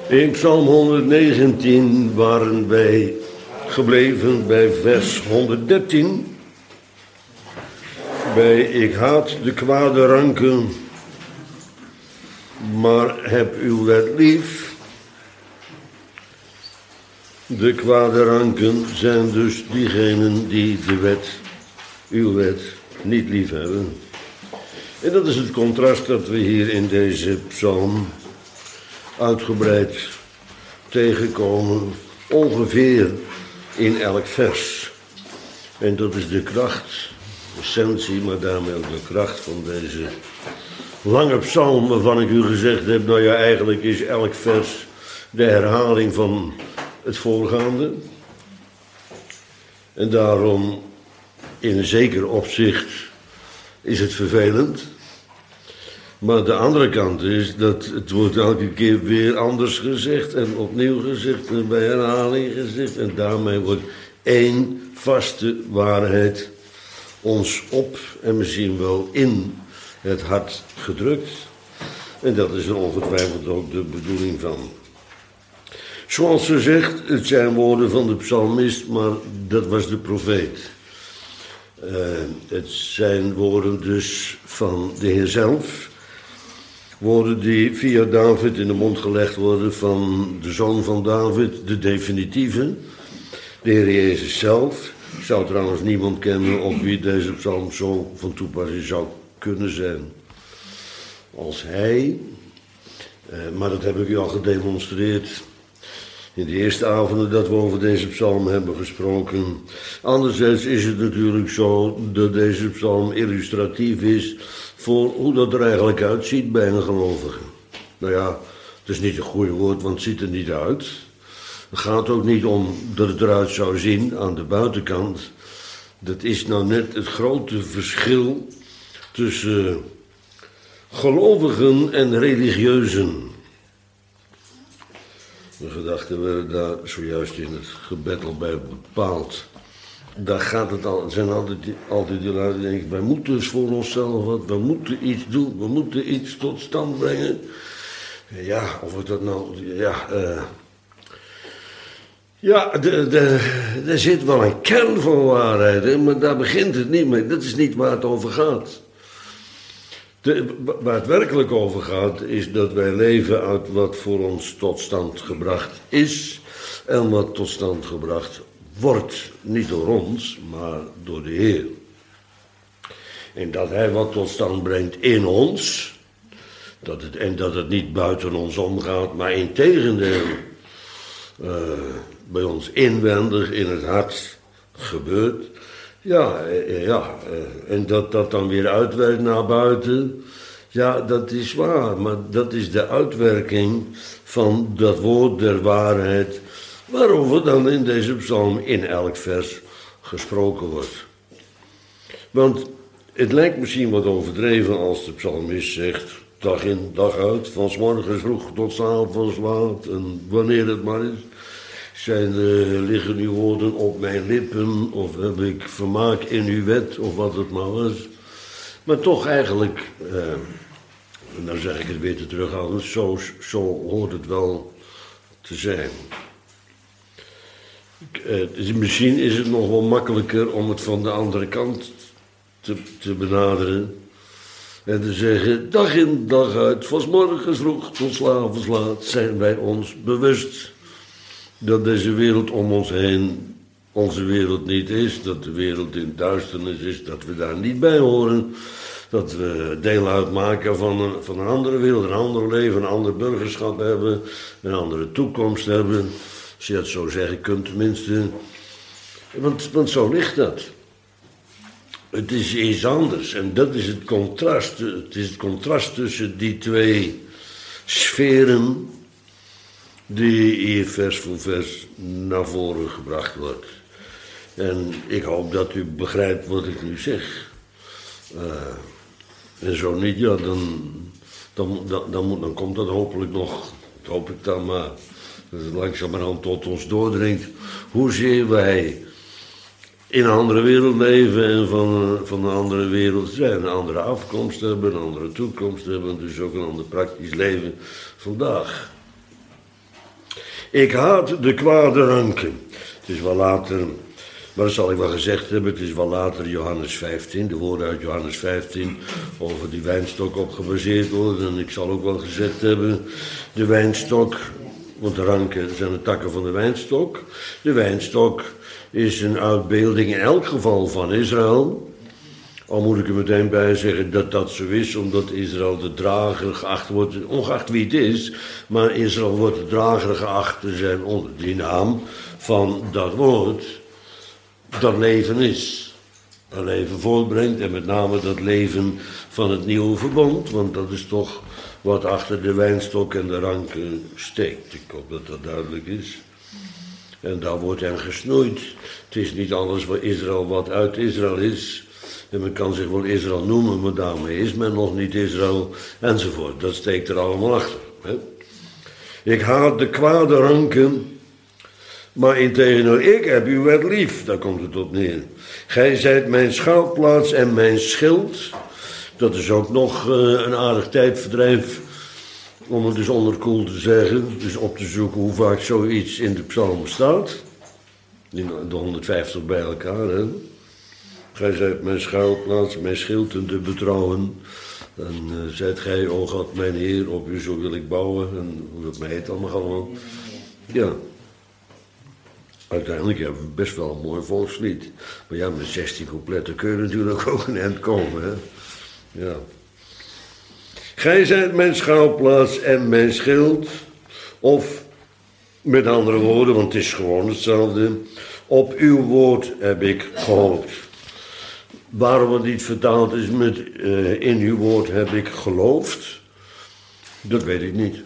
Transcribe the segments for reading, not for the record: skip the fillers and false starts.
In Psalm 119 waren wij gebleven bij vers 113. Bij ik haat de kwade ranken, maar heb uw wet lief. De kwade ranken zijn dus diegenen die de wet, uw wet, niet lief hebben. En dat is het contrast dat we hier in deze psalm uitgebreid tegenkomen, ongeveer in elk vers. En dat is de kracht, de essentie, maar daarmee ook de kracht van deze lange psalm, waarvan ik u gezegd heb, nou ja, eigenlijk is elk vers de herhaling van het voorgaande. En daarom, in een zeker opzicht, is het vervelend. Maar de andere kant is dat het wordt elke keer weer anders gezegd en opnieuw gezegd en bij herhaling gezegd. En daarmee wordt één vaste waarheid ons op en misschien wel in het hart gedrukt. En dat is er ongetwijfeld ook de bedoeling van. Zoals ze zegt, het zijn woorden van de psalmist, maar dat was de profeet. Het zijn woorden dus van de Heer zelf. Woorden die via David in de mond gelegd worden van de zoon van David, de definitieve. De Heer Jezus zelf. Ik zou trouwens niemand kennen op wie deze psalm zo van toepassing zou kunnen zijn als hij. Maar dat heb ik u al gedemonstreerd in de eerste avonden dat we over deze psalm hebben gesproken. Anderzijds is het natuurlijk zo dat deze psalm illustratief is voor hoe dat er eigenlijk uitziet bij een gelovige. Nou ja, het is niet een goede woord, want het ziet er niet uit. Het gaat ook niet om dat het eruit zou zien aan de buitenkant. Dat is nou net het grote verschil tussen gelovigen en religieuzen. De gedachten werden daar zojuist in het gebed al bij bepaald. Daar gaat het al, zijn altijd die lui die denken, wij moeten dus voor onszelf wat, we moeten iets doen, we moeten iets tot stand brengen. Ja, of het dat nou, er zit wel een kern van waarheid, hè, maar daar begint het niet mee. Dat is niet waar het over gaat. Waar het werkelijk over gaat, is dat wij leven uit wat voor ons tot stand gebracht is en wat tot stand gebracht wordt. Niet door ons, maar door de Heer. En dat Hij wat tot stand brengt in ons, dat het niet buiten ons omgaat, maar integendeel bij ons inwendig in het hart gebeurt. En dat dan weer uitwerkt naar buiten. Ja, dat is waar, maar dat is de uitwerking van dat woord der waarheid, waarover dan in deze psalm in elk vers gesproken wordt. Want het lijkt misschien wat overdreven als de psalmist zegt, dag in, dag uit, van 's morgens vroeg tot 's avonds laat, en wanneer het maar is. Liggen uw woorden op mijn lippen, of heb ik vermaak in uw wet, of wat het maar was. Maar toch eigenlijk, en dan zeg ik het weer te terughoudend, zo hoort het wel te zijn. Misschien is het nog wel makkelijker om het van de andere kant te benaderen. En te zeggen, dag in, dag uit, van 's morgens vroeg tot 's avonds laat, zijn wij ons bewust dat deze wereld om ons heen onze wereld niet is, dat de wereld in duisternis is, dat we daar niet bij horen, dat we deel uitmaken van een andere wereld, een ander leven, een ander burgerschap hebben, een andere toekomst hebben. Als je dat zo zeggen kunt tenminste, want zo ligt dat. Het is iets anders en dat is het contrast. Het is het contrast tussen die twee sferen die hier vers voor vers naar voren gebracht wordt. En ik hoop dat u begrijpt wat ik nu zeg. En zo niet, ja, dan komt dat hopelijk nog, dat hoop ik dan maar, dat het langzamerhand tot ons doordringt, hoezeer wij in een andere wereld leven en van een andere wereld zijn. Een andere afkomst hebben, een andere toekomst hebben, dus ook een ander praktisch leven vandaag. Ik haat de kwade ranken. Het is wel later, maar dat zal ik wel gezegd hebben, het is wel later Johannes 15, de woorden uit Johannes 15 over die wijnstok op gebaseerd worden. En ik zal ook wel gezegd hebben, de wijnstok, want de ranken zijn de takken van de wijnstok. De wijnstok is een uitbeelding in elk geval van Israël. Al moet ik er meteen bij zeggen dat dat zo is, omdat Israël de drager geacht wordt, ongeacht wie het is, maar Israël wordt de drager geacht te zijn onder die naam van dat woord, dat leven is. Dat leven voortbrengt en met name dat leven van het nieuwe verbond, want dat is toch wat achter de wijnstok en de ranken steekt. Ik hoop dat dat duidelijk is. En daar wordt hen gesnoeid. Het is niet alles wat Israël wat uit Israël is. En men kan zich wel Israël noemen, maar daarmee is men nog niet Israël, enzovoort. Dat steekt er allemaal achter. Hè? Ik haat de kwade ranken, maar integendeel, ik heb uw wet lief. Daar komt het op neer. Gij zijt mijn schuilplaats en mijn schild. Dat is ook nog een aardig tijdverdrijf, om het dus onderkoel te zeggen. Dus op te zoeken hoe vaak zoiets in de psalmen staat. De 150 bij elkaar, hè. Gij zijt mijn schuilplaats, mijn schild en te betrouwen. Dan zijt gij, o God, mijn Heer, op u zo wil ik bouwen. En hoe dat mij heet allemaal. Ja. Uiteindelijk hebben we best wel een mooi volkslied. Maar ja, met 16 coupletten kun je natuurlijk ook een eind komen, hè. Ja. Gij zijt mijn schuilplaats en mijn schild. Of, met andere woorden, want het is gewoon hetzelfde. Op uw woord heb ik gehoopt. Waarom het niet vertaald is met in uw woord heb ik geloofd, dat weet ik niet.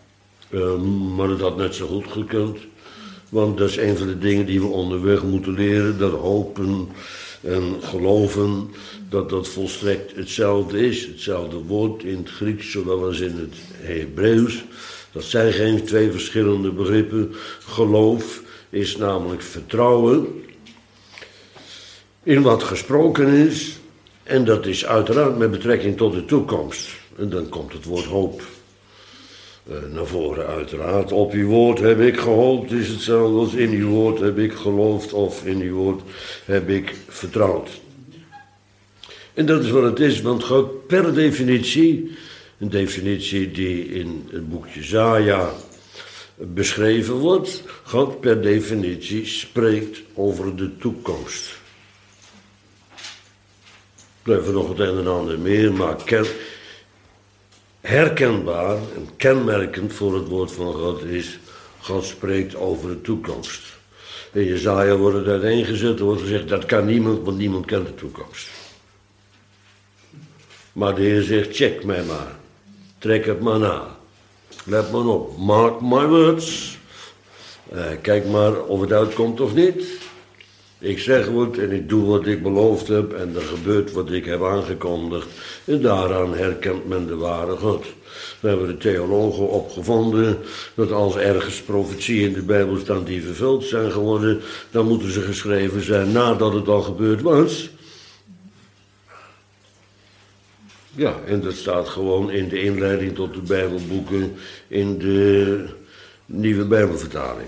Maar het had net zo goed gekund. Want dat is een van de dingen die we onderweg moeten leren. Dat hopen en geloven, dat dat volstrekt hetzelfde is. Hetzelfde woord in het Grieks, zowel als in het Hebreeuws. Dat zijn geen twee verschillende begrippen. Geloof is namelijk vertrouwen in wat gesproken is. En dat is uiteraard met betrekking tot de toekomst. En dan komt het woord hoop naar voren uiteraard. Op uw woord heb ik gehoopt, is hetzelfde als in uw woord heb ik geloofd of in uw woord heb ik vertrouwd. En dat is wat het is, want God per definitie, een definitie die in het boek Jesaja beschreven wordt, God per definitie spreekt over de toekomst. Er blijven nog het een en ander meer, maar herkenbaar en kenmerkend voor het woord van God is, God spreekt over de toekomst. In Jesaja wordt het uiteengezet, er wordt gezegd, dat kan niemand, want niemand kent de toekomst. Maar de Heer zegt, check mij maar, trek het maar na, let maar op, mark my words, kijk maar of het uitkomt of niet. Ik zeg wat en ik doe wat ik beloofd heb en er gebeurt wat ik heb aangekondigd. En daaraan herkent men de ware God. Daar hebben de theologen op gevonden dat als ergens profetieën in de Bijbel staan die vervuld zijn geworden, dan moeten ze geschreven zijn nadat het al gebeurd was. Ja, en dat staat gewoon in de inleiding tot de Bijbelboeken in de Nieuwe Bijbelvertaling.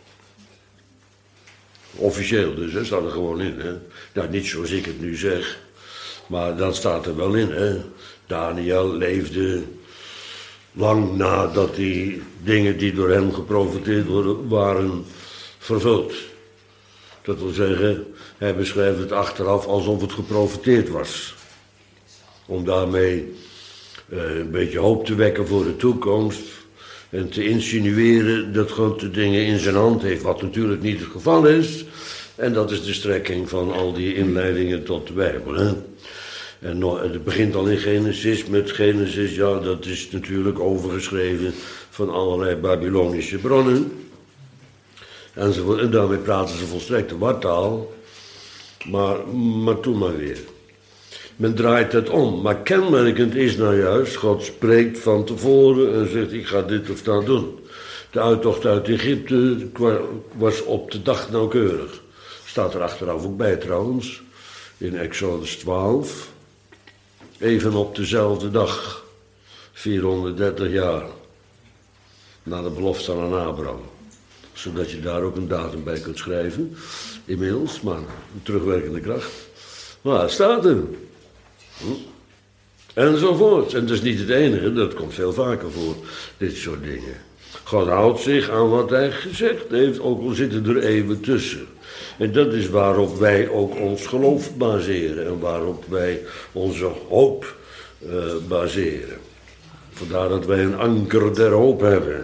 Officieel dus, hè, staat er gewoon in. Hè. Nou, niet zoals ik het nu zeg, maar dat staat er wel in. Hè. Daniel leefde lang nadat die dingen die door hem geprofeteerd waren vervuld. Dat wil zeggen, hij beschrijft het achteraf alsof het geprofeteerd was. Om daarmee een beetje hoop te wekken voor de toekomst. En te insinueren dat God de dingen in zijn hand heeft, wat natuurlijk niet het geval is. En dat is de strekking van al die inleidingen tot de Bijbel. Hè? En het begint al in Genesis met Genesis, ja, dat is natuurlijk overgeschreven van allerlei Babylonische bronnen. Enzovoort. En daarmee praten ze volstrekt de wartaal. Maar toen maar weer. Men draait het om, maar kenmerkend is nou juist, God spreekt van tevoren en zegt, ik ga dit of dat doen. De uittocht uit Egypte was op de dag nauwkeurig. Staat er achteraf ook bij trouwens, in Exodus 12. Even op dezelfde dag, 430 jaar, na de belofte aan Abraham. Zodat je daar ook een datum bij kunt schrijven. Inmiddels, maar een terugwerkende kracht. Maar het staat er. Enzovoort. En dat is niet het enige, dat komt veel vaker voor, dit soort dingen. God houdt zich aan wat hij gezegd heeft, ook al zitten er eeuwen tussen. En dat is waarop wij ook ons geloof baseren en waarop wij onze hoop baseren. Vandaar dat wij een anker der hoop hebben.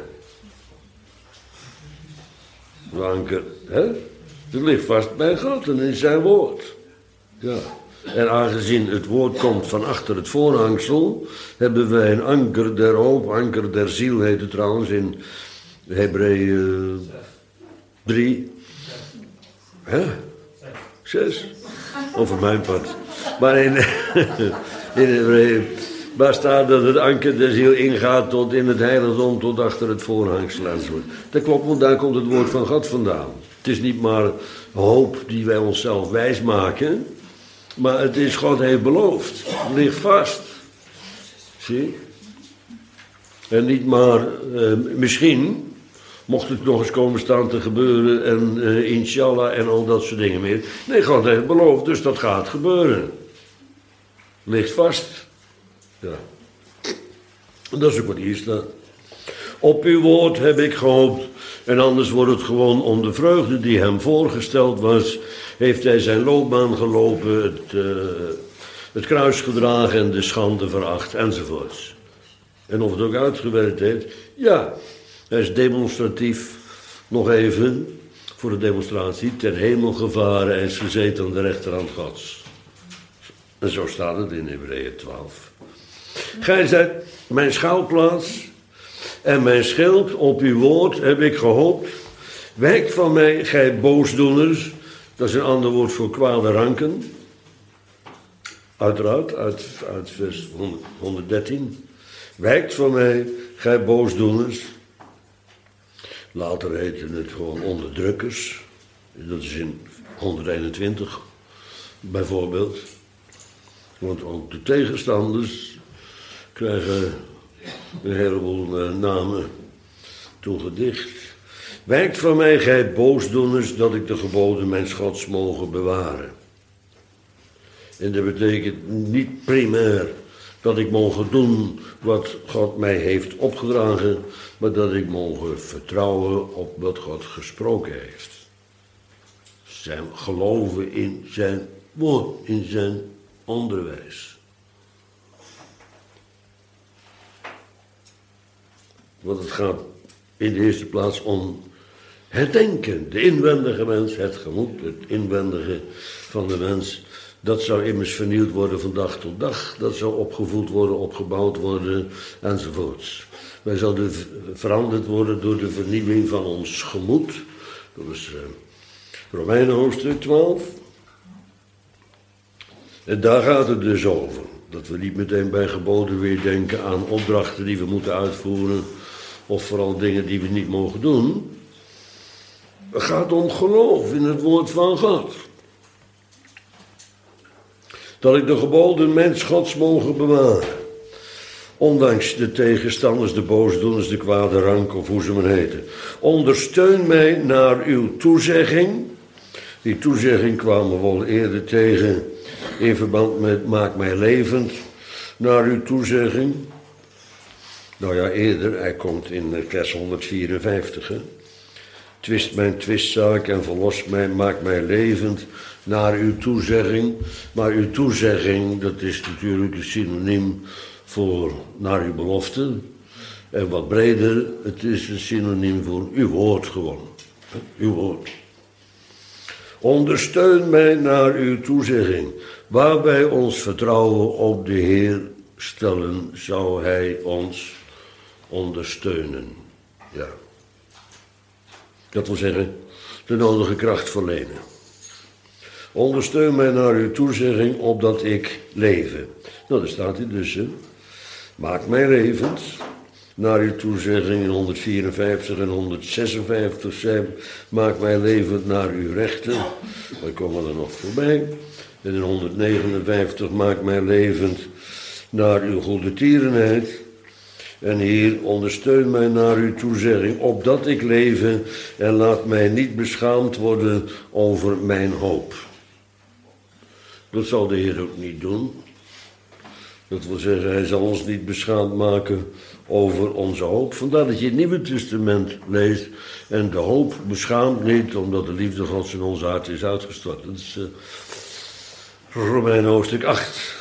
Een anker, hè? Dat ligt vast bij God en in zijn woord. Ja. En aangezien het woord komt van achter het voorhangsel, hebben wij een anker der hoop, anker der ziel heet het trouwens in Hebreeën 3. Hè? 6? Over mijn part. Maar in Hebreeën, waar staat dat het anker der ziel ingaat tot in het heiligdom, tot achter het voorhangsel enzovoort. Dat klopt, want daar komt het woord van God vandaan. Het is niet maar hoop die wij onszelf wijs maken, maar het is God heeft beloofd. Het ligt vast. Zie? En niet maar misschien, mocht het nog eens komen staan te gebeuren en inshallah en al dat soort dingen meer. Nee, God heeft beloofd, dus dat gaat gebeuren. Ligt vast. Ja. En dat is ook wat hier staat. Op uw woord heb ik gehoopt. En anders wordt het gewoon om de vreugde die hem voorgesteld was, heeft hij zijn loopbaan gelopen, het kruis gedragen en de schande veracht enzovoorts. En of het ook uitgewerkt heeft, ja, hij is demonstratief nog even voor de demonstratie ter hemel gevaren en is gezeten aan de rechterhand Gods. En zo staat het in Hebreeën 12. Gij zijt mijn schuilplaats en mijn schild, op uw woord heb ik gehoopt. Wijk van mij, gij boosdoeners. Dat is een ander woord voor kwade ranken. Uiteraard, uit vers 113. Wijkt van mij, gij boosdoeners. Later heette het gewoon onderdrukkers. Dat is in 121 bijvoorbeeld. Want ook de tegenstanders krijgen een heleboel namen toegedicht. Wijkt van mij, gij boosdoeners, dat ik de geboden mijns Gods mogen bewaren. En dat betekent niet primair dat ik mogen doen wat God mij heeft opgedragen, maar dat ik mogen vertrouwen op wat God gesproken heeft. Zijn geloven in zijn woord, in zijn onderwijs. Want het gaat in de eerste plaats om het denken, de inwendige mens, het gemoed, het inwendige van de mens. Dat zou immers vernieuwd worden van dag tot dag. Dat zou opgevoed worden, opgebouwd worden, enzovoorts. Wij zouden veranderd worden door de vernieuwing van ons gemoed. Dat is Romeinen hoofdstuk 12. En daar gaat het dus over. Dat we niet meteen bij geboden weer denken aan opdrachten die we moeten uitvoeren. Of vooral dingen die we niet mogen doen. Het gaat om geloof in het woord van God. Dat ik de geboden mens Gods mogen bewaren. Ondanks de tegenstanders, de boosdoeners, de kwade rank of hoe ze maar heten. Ondersteun mij naar uw toezegging. Die toezegging kwamen we al eerder tegen in verband met maak mij levend naar uw toezegging. Nou ja, eerder, hij komt in vers 154. Hè? Twist mijn twistzaak en verlos mij, maak mij levend naar uw toezegging. Maar uw toezegging, dat is natuurlijk een synoniem voor naar uw belofte. En wat breder, het is een synoniem voor uw woord gewoon. Uw woord. Ondersteun mij naar uw toezegging. Waar wij ons vertrouwen op de Heer stellen, zou hij ons ondersteunen. Ja. Dat wil zeggen, de nodige kracht verlenen. Ondersteun mij naar uw toezegging, opdat ik leven. Nou, daar staat hij dus. Hè. Maak mij levend. Naar uw toezegging in 154 en 156 zijn. Maak mij levend naar uw rechten. Wij komen er nog voorbij. En in 159 maak mij levend naar uw goede tierenheid. En hier, ondersteun mij naar uw toezegging, opdat ik leven en laat mij niet beschaamd worden over mijn hoop. Dat zal de Heer ook niet doen. Dat wil zeggen, hij zal ons niet beschaamd maken over onze hoop. Vandaar dat je het Nieuwe Testament leest en de hoop beschaamt niet, omdat de liefde Gods in ons hart is uitgestort. Dat is Romeinen hoofdstuk 8.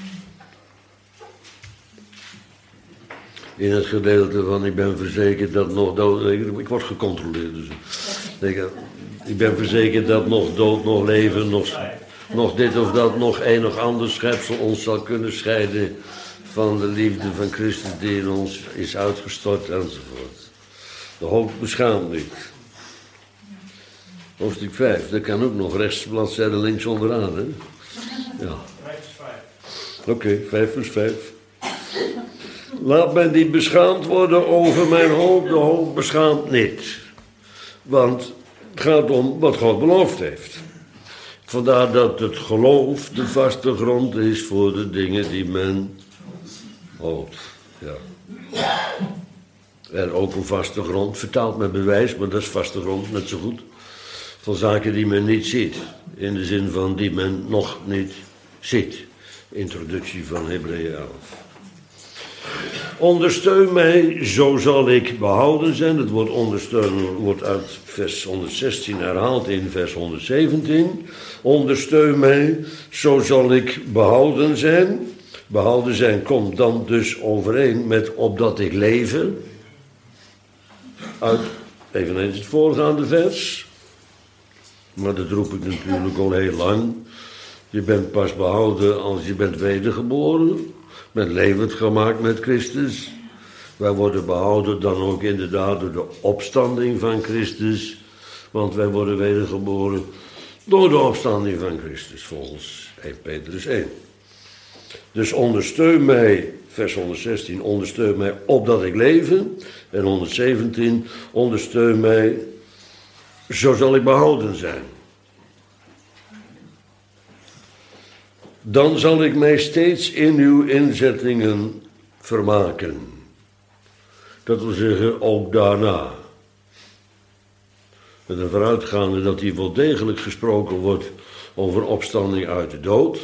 In het gedeelte van ik ben verzekerd dat nog dood... Ik word gecontroleerd dus. Ik ben verzekerd dat nog dood, nog leven, nog dit of dat, nog een of ander schepsel ons zal kunnen scheiden van de liefde van Christus die in ons is uitgestort enzovoort. De hoop beschaamt niet. Hoofdstuk 5, dat kan ook nog rechts, bladzijde links onderaan, hè? Ja. Oké, 5 vers 5. Laat mij niet beschaamd worden over mijn hoop, de hoop beschaamt niet. Want het gaat om wat God beloofd heeft. Vandaar dat het geloof de vaste grond is voor de dingen die men hoopt. Ja. En ook een vaste grond, vertaald met bewijs, maar dat is vaste grond, net zo goed. Van zaken die men niet ziet. In de zin van die men nog niet ziet. Introductie van Hebreeën 11. Ondersteun mij, zo zal ik behouden zijn. Het woord ondersteunen wordt uit vers 116 herhaald in vers 117. Ondersteun mij, zo zal ik behouden zijn. Behouden zijn komt dan dus overeen met opdat ik leven. Uit eveneens het voorgaande vers. Maar dat roep ik natuurlijk al heel lang. Je bent pas behouden als je bent wedergeboren. Met levend gemaakt met Christus. Wij worden behouden dan ook inderdaad door de opstanding van Christus. Want wij worden wedergeboren door de opstanding van Christus, volgens 1 Petrus 1. Dus ondersteun mij, vers 116, ondersteun mij opdat ik leven. En 117, ondersteun mij, zo zal ik behouden zijn. Dan zal ik mij steeds in uw inzettingen vermaken. Dat wil zeggen, ook daarna. Met een vooruitgaande dat hier wel degelijk gesproken wordt over opstanding uit de dood.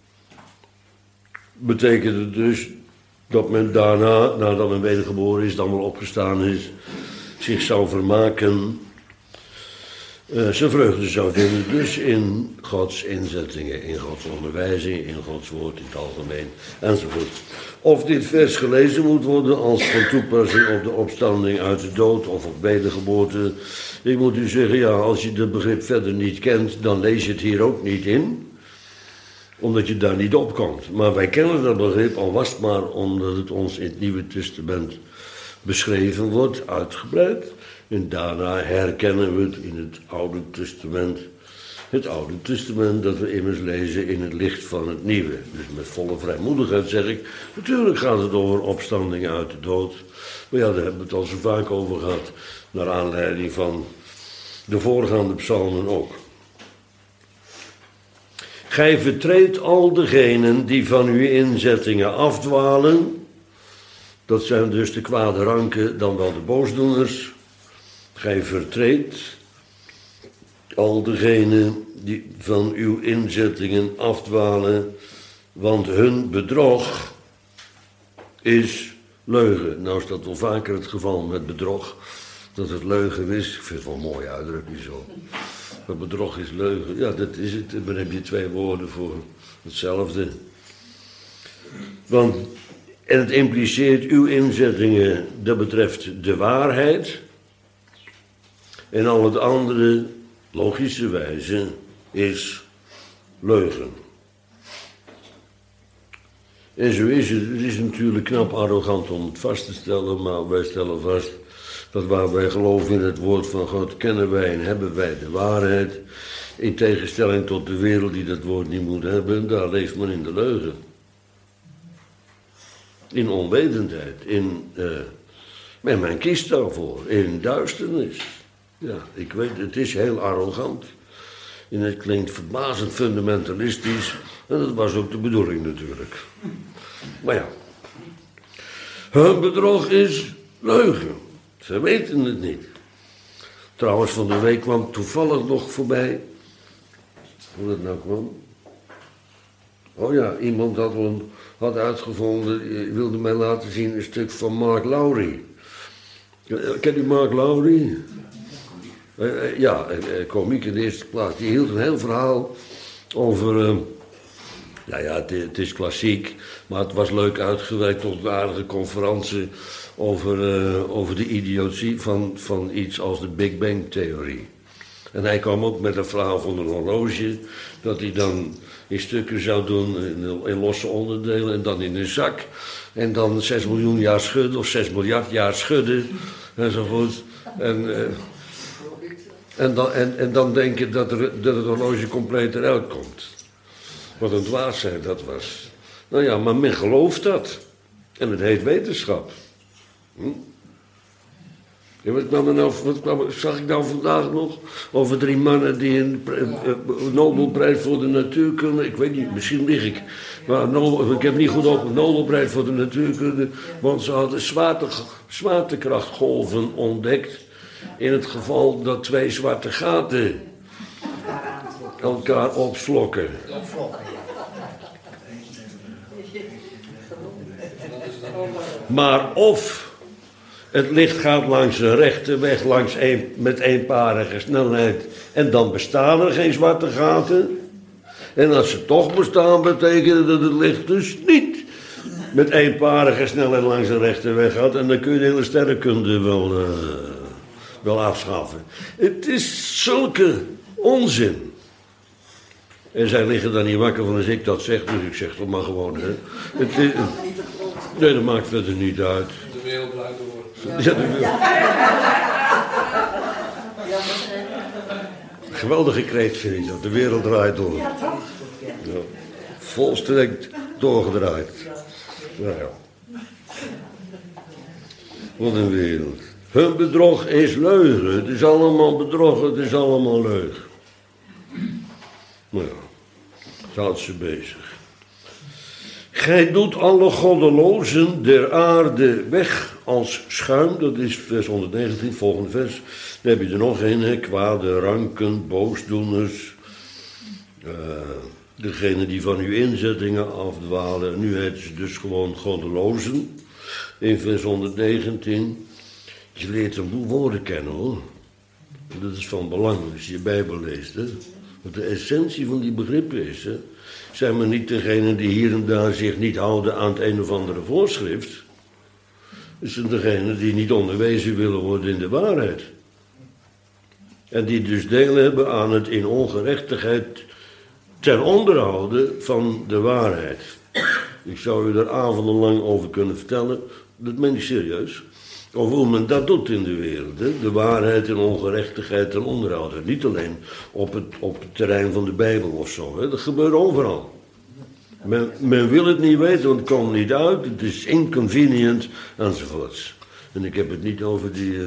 Betekent het dus dat men daarna, nadat men wedergeboren is, dan wel opgestaan is, zich zou vermaken, zijn vreugde zou vinden dus in Gods inzettingen, in Gods onderwijzing, in Gods woord in het algemeen, enzovoort. Of dit vers gelezen moet worden als van toepassing op de opstanding uit de dood of op wedergeboorte. Ik moet u zeggen, ja, als je het begrip verder niet kent, dan lees je het hier ook niet in, omdat je daar niet op komt. Maar wij kennen dat begrip, al was het maar omdat het ons in het Nieuwe Testament beschreven wordt, uitgebreid. En daarna herkennen we het in het Oude Testament. Het Oude Testament dat we immers lezen in het licht van het Nieuwe. Dus met volle vrijmoedigheid zeg ik, natuurlijk gaat het over opstanding uit de dood. Maar ja, daar hebben we het al zo vaak over gehad. Naar aanleiding van de voorgaande psalmen ook. Gij vertreedt al degenen die van uw inzettingen afdwalen. Dat zijn dus de kwade ranken, dan wel de boosdoeners. Gij vertreedt al degenen die van uw inzettingen afdwalen, want hun bedrog is leugen. Nou is dat wel vaker het geval met bedrog, dat het leugen is. Ik vind het wel een mooie uitdrukking zo. Maar bedrog is leugen, ja dat is het. Dan heb je 2 woorden voor hetzelfde. Want, en het impliceert uw inzettingen, dat betreft de waarheid. En al het andere, logischerwijze, is leugen. En zo is het. Het is natuurlijk knap arrogant om het vast te stellen, maar wij stellen vast dat waar wij geloven in het woord van God, kennen wij en hebben wij de waarheid. In tegenstelling tot de wereld die dat woord niet moet hebben, daar leeft men in de leugen. In onwetendheid, en men kiest daarvoor, in duisternis. Ja, ik weet, het is heel arrogant. En het klinkt verbazend fundamentalistisch. En dat was ook de bedoeling natuurlijk. Maar ja. Hun bedrog is leugen. Ze weten het niet. Trouwens, van de week kwam toevallig nog voorbij. Hoe dat nou kwam? Oh ja, iemand had uitgevonden, wilde mij laten zien een stuk van Mark Lowry. Kent u Mark Lowry? Ja, komiek in de eerste plaats. Die hield een heel verhaal over... nou ja, het is klassiek, maar het was leuk uitgewerkt tot een aardige conferentie over de idiotie van iets als de Big Bang Theorie. En hij kwam ook met een verhaal van een horloge, dat hij dan in stukken zou doen, in losse onderdelen en dan in een zak. En dan 6 miljoen jaar schudden, of 6 miljard jaar schudden, enzovoort. En dan denken dat het horloge compleet eruit komt. Wat een dwaasheid dat was. Nou ja, maar men gelooft dat. En het heet wetenschap. En wat zag ik nou vandaag nog? Over 3 mannen die een Nobelprijs voor de natuurkunde... Ik weet niet, misschien lig ik. Maar ik heb niet goed op Nobelprijs voor de natuurkunde... want ze hadden zwaartekrachtgolven ontdekt... in het geval dat 2 zwarte gaten elkaar opslokken. Maar of het licht gaat langs een rechte weg met eenparige snelheid en dan bestaan er geen zwarte gaten. En als ze toch bestaan, betekent dat het licht dus niet met eenparige snelheid langs een rechte weg gaat. En dan kun je de hele sterrenkunde wel afschaffen. Het is zulke onzin. En zij liggen dan niet wakker van als ik dat zeg, dus ik zeg toch maar gewoon. Hè. Nee, dat maakt verder niet uit. De wereld draait door. Ja, de wereld. Geweldige kreet vind ik dat. De wereld draait door. Ja, volstrekt doorgedraaid. Nou ja. Wat een wereld. Hun bedrog is leugen. Het is allemaal bedrog, het is allemaal leugen. Nou ja, zo houdt ze bezig. Gij doet alle goddelozen der aarde weg als schuim. Dat is vers 119, volgende vers. Dan heb je er nog een, kwade ranken, boosdoeners. Degene die van uw inzettingen afdwalen. Nu heet ze dus gewoon goddelozen. In vers 119. Je leert een boel woorden kennen hoor. Dat is van belang als je je Bijbel leest. Hè? Want de essentie van die begrippen is... Hè, zijn maar niet degenen die hier en daar zich niet houden aan het een of andere voorschrift. Het zijn degenen die niet onderwezen willen worden in de waarheid. En die dus deel hebben aan het in ongerechtigheid ten onderhouden van de waarheid. Ik zou u daar avonden over kunnen vertellen, dat meen ik serieus. Over hoe men dat doet in de wereld. Hè? De waarheid en ongerechtigheid ten onderhouden. Niet alleen op het terrein van de Bijbel of zo. Hè? Dat gebeurt overal. Men wil het niet weten, want het komt niet uit. Het is inconvenient enzovoorts. En ik heb het niet over die...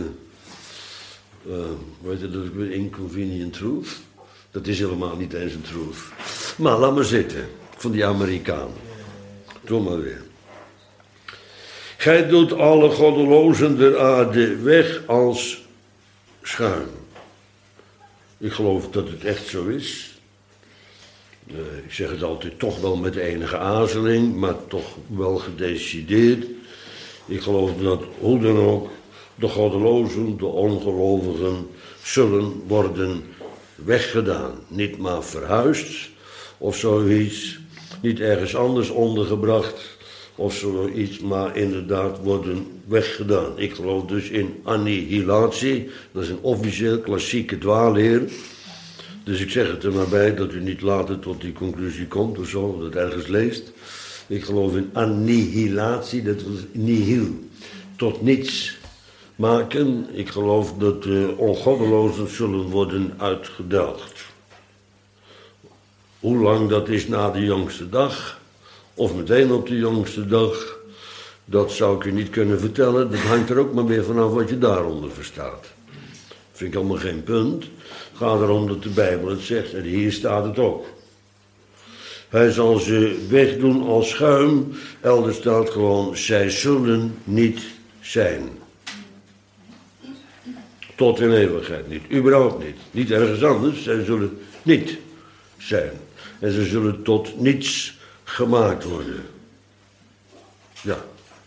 weet je dat ik weer inconvenient truth? Dat is helemaal niet eens een truth. Maar laat maar zitten. Van die Amerikanen. Doe maar weer. Gij doet alle goddelozen der aarde weg als schuim. Ik geloof dat het echt zo is. Ik zeg het altijd toch wel met enige aarzeling, maar toch wel gedecideerd. Ik geloof dat, hoe dan ook, de goddelozen, de ongelovigen, zullen worden weggedaan. Niet maar verhuisd of zoiets, niet ergens anders ondergebracht of zoiets, maar inderdaad worden weggedaan. Ik geloof dus in annihilatie, dat is een officieel klassieke dwaalleer. Dus ik zeg het er maar bij dat u niet later tot die conclusie komt of zo, dat ergens leest. Ik geloof in annihilatie, dat is nihil, tot niets maken. Ik geloof dat de ongoddelozen zullen worden uitgedelgd. Hoe lang dat is na de jongste dag, of meteen op de jongste dag, dat zou ik u niet kunnen vertellen. Dat hangt er ook maar weer vanaf wat je daaronder verstaat. Vind ik allemaal geen punt. Het gaat erom dat de Bijbel het zegt en hier staat het ook. Hij zal ze wegdoen als schuim. Elders staat gewoon, zij zullen niet zijn. Tot in eeuwigheid niet. Überhaupt niet. Niet ergens anders. Zij zullen niet zijn. En ze zullen tot niets gemaakt worden. Ja.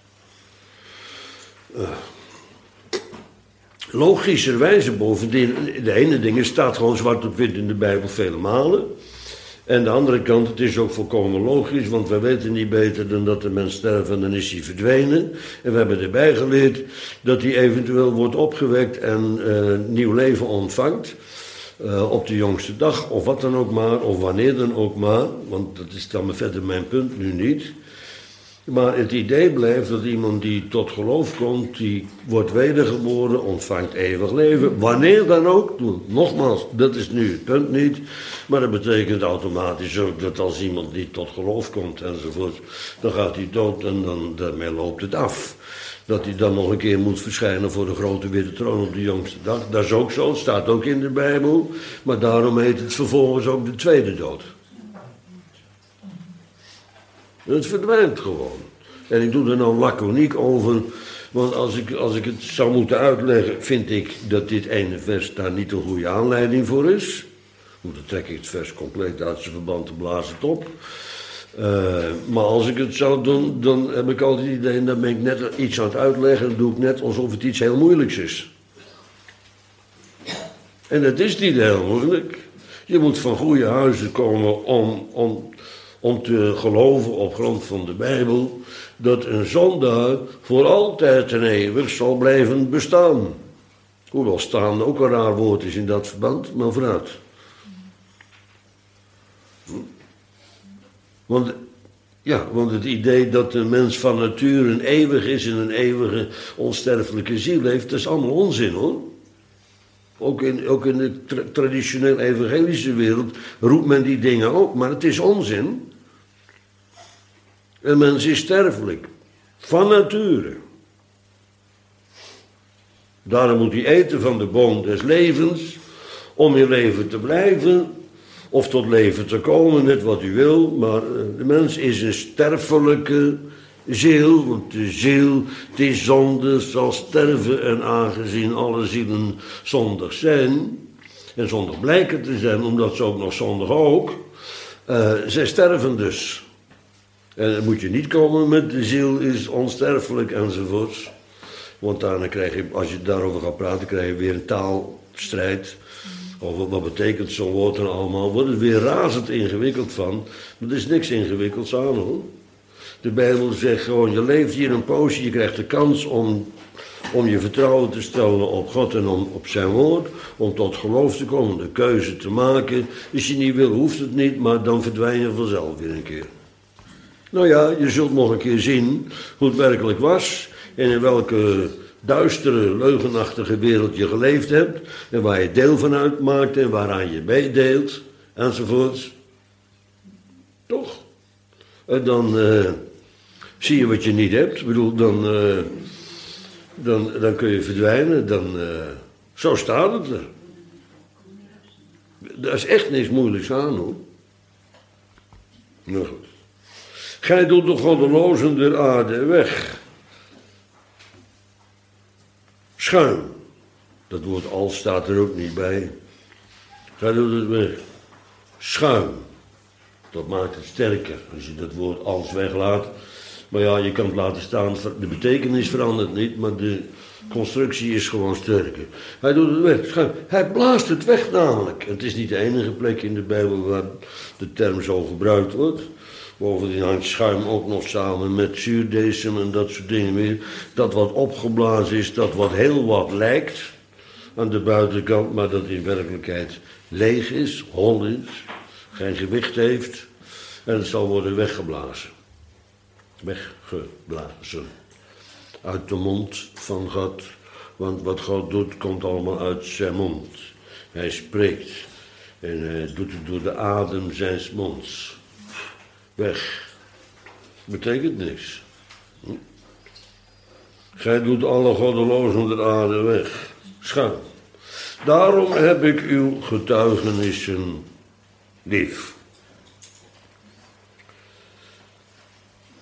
Logischerwijze bovendien, de ene ding staat gewoon zwart op wit in de Bijbel vele malen. En de andere kant, het is ook volkomen logisch, want wij weten niet beter dan dat de mens sterft en dan is hij verdwenen. En we hebben erbij geleerd dat hij eventueel wordt opgewekt en nieuw leven ontvangt. Op de jongste dag, of wat dan ook maar, of wanneer dan ook maar. Want dat is dan verder mijn punt nu niet. Maar het idee blijft dat iemand die tot geloof komt, die wordt wedergeboren, ontvangt eeuwig leven. Wanneer dan ook. Nogmaals, dat is nu het punt niet. Maar dat betekent automatisch ook dat als iemand niet tot geloof komt enzovoort, dan gaat hij dood en dan daarmee loopt het af. Dat hij dan nog een keer moet verschijnen voor de grote witte troon op de jongste dag. Dat is ook zo, het staat ook in de Bijbel. Maar daarom heet het vervolgens ook de tweede dood. Het verdwijnt gewoon. En ik doe er nou laconiek over, want als ik het zou moeten uitleggen, vind ik dat dit ene vers daar niet een goede aanleiding voor is. Dan trek ik het vers compleet uit zijn verband en blaas het op. Maar als ik het zou doen, dan heb ik altijd het idee, dan ben ik net iets aan het uitleggen, dan doe ik net alsof het iets heel moeilijks is. En dat is niet heel moeilijk. Je moet van goede huizen komen om te geloven op grond van de Bijbel dat een zondaar voor altijd en eeuwig zal blijven bestaan. Hoewel staan ook een raar woord is in dat verband, maar vooruit. Want het idee dat een mens van nature eeuwig is en een eeuwige onsterfelijke ziel heeft, dat is allemaal onzin hoor. Ook in de traditioneel evangelische wereld roept men die dingen ook, maar het is onzin. Een mens is sterfelijk, van nature. Daarom moet hij eten van de boom des levens, om in leven te blijven, of tot leven te komen, net wat u wil. Maar de mens is een sterfelijke ziel, want de ziel die zonde zal sterven. En aangezien alle zielen zondig zijn, en zondig blijken te zijn, omdat ze ook nog zondig ook, zij sterven dus. En dan moet je niet komen met de ziel is onsterfelijk enzovoorts. Want daarna krijg je, als je daarover gaat praten, krijg je weer een taalstrijd. Over wat betekent zo'n woord en allemaal. Wordt het weer razend ingewikkeld van. Maar er is niks ingewikkelds aan hoor. De Bijbel zegt gewoon, je leeft hier een poosje, je krijgt de kans om je vertrouwen te stellen op God en op zijn woord. Om tot geloof te komen, de keuze te maken. Als je niet wil, hoeft het niet, maar dan verdwijn je vanzelf weer een keer. Nou ja, je zult nog een keer zien hoe het werkelijk was en in welke duistere, leugenachtige wereld je geleefd hebt en waar je deel van uitmaakt en waaraan je meedeelt enzovoorts. Toch? En dan zie je wat je niet hebt. Ik bedoel, dan kun je verdwijnen. Zo staat het er. Daar is echt niks moeilijks aan hoor. Nou goed. Gij doet de goddelozen der aarde weg. Schuim. Dat woord al staat er ook niet bij. Gij doet het weg. Schuim. Dat maakt het sterker als je dat woord als weglaat. Maar ja, je kan het laten staan. De betekenis verandert niet, maar de constructie is gewoon sterker. Hij doet het weg. Schuim. Hij blaast het weg namelijk. Het is niet de enige plek in de Bijbel waar de term zo gebruikt wordt. Bovendien hangt schuim ook nog samen met zuurdesem en dat soort dingen meer. Dat wat opgeblazen is, dat wat heel wat lijkt aan de buitenkant, maar dat in werkelijkheid leeg is, hol is, geen gewicht heeft. En het zal worden weggeblazen. Weggeblazen. Uit de mond van God. Want wat God doet, komt allemaal uit zijn mond. Hij spreekt. En hij doet het door de adem zijns monds. Weg. Betekent niks. Gij doet alle goddelozen der aarde weg. Schuim. Daarom heb ik uw getuigenissen lief.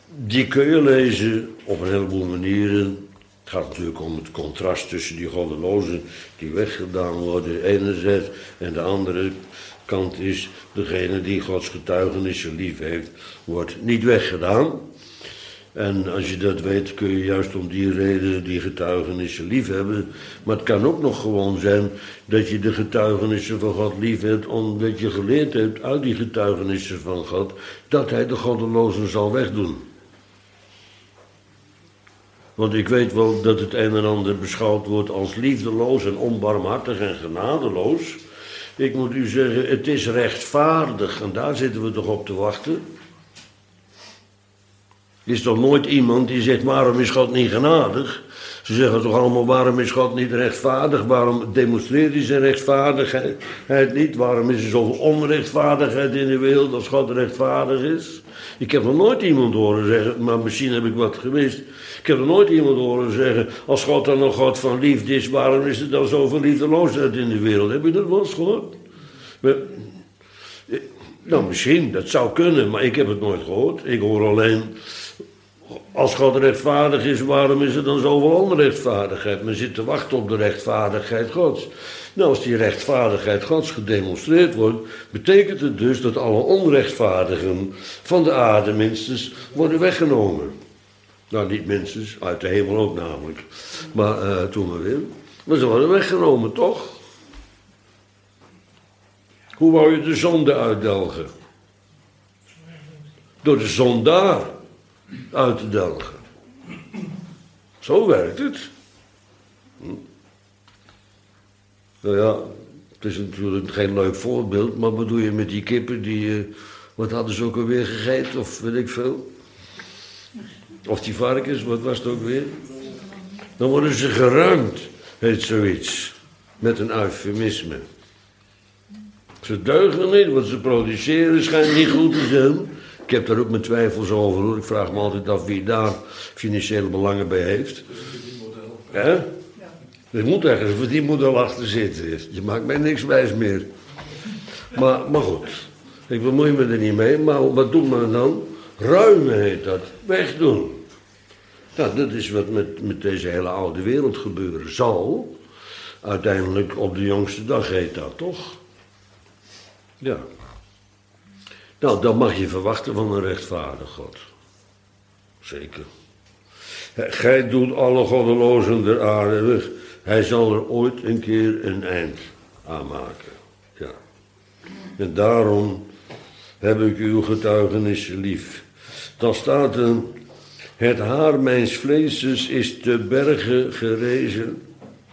Die kun je lezen op een heleboel manieren. Het gaat natuurlijk om het contrast tussen die goddelozen die weggedaan worden, enerzijds, en de andere kant is, degene die Gods getuigenissen lief heeft, wordt niet weggedaan. En als je dat weet, kun je juist om die reden die getuigenissen lief hebben. Maar het kan ook nog gewoon zijn dat je de getuigenissen van God lief hebt, omdat je geleerd hebt uit die getuigenissen van God, dat hij de goddelozen zal wegdoen. Want ik weet wel dat het een en ander beschouwd wordt als liefdeloos en onbarmhartig en genadeloos. Ik moet u zeggen, het is rechtvaardig en daar zitten we toch op te wachten. Er is toch nooit iemand die zegt, waarom is God niet genadig? Ze zeggen toch allemaal, waarom is God niet rechtvaardig? Waarom demonstreert hij zijn rechtvaardigheid niet? Waarom is er zoveel onrechtvaardigheid in de wereld als God rechtvaardig is? Ik heb nog nooit iemand horen zeggen, maar misschien heb ik wat gemist. Ik heb nog nooit iemand horen zeggen, als God dan nog God van liefde is, waarom is er dan zoveel liefdeloosheid in de wereld? Heb je dat wel eens gehoord? Nou, misschien, dat zou kunnen, maar ik heb het nooit gehoord. Ik hoor alleen, als God rechtvaardig is, waarom is er dan zoveel onrechtvaardigheid? Men zit te wachten op de rechtvaardigheid Gods. Nou, als die rechtvaardigheid Gods gedemonstreerd wordt, betekent het dus dat alle onrechtvaardigen van de aarde minstens worden weggenomen. Nou, niet minstens, uit de hemel ook namelijk. Maar toen maar weer. Maar ze worden weggenomen, toch? Hoe wou je de zonde uitdelgen? Door de zondaar uit te delgen. Zo werkt het. Nou ja, het is natuurlijk geen leuk voorbeeld, maar wat doe je met die kippen die, wat hadden ze ook alweer gegeten, of weet ik veel? Of die varkens, wat was het ook weer? Dan worden ze geruimd, heet zoiets, met een eufemisme. Ze deugen niet, wat ze produceren schijnt niet goed te zijn. Ik heb daar ook mijn twijfels over, hoor. Ik vraag me altijd af wie daar financiële belangen bij heeft. Hè? Er moet ergens een verdienmodel achter zitten. Je maakt mij niks wijs meer. Maar goed, ik bemoei me er niet mee. Maar wat doet men dan? Ruimen heet dat. Wegdoen. Nou, dat is wat met deze hele oude wereld gebeuren zal. Uiteindelijk op de jongste dag heet dat, toch? Ja. Nou, dat mag je verwachten van een rechtvaardig God. Zeker. Gij doet alle goddelozen der aarde weg. Hij zal er ooit een keer een eind aan maken. Ja. En daarom heb ik uw getuigenissen lief. Dan staat er, het haar mijns vleeses is te berge gerezen.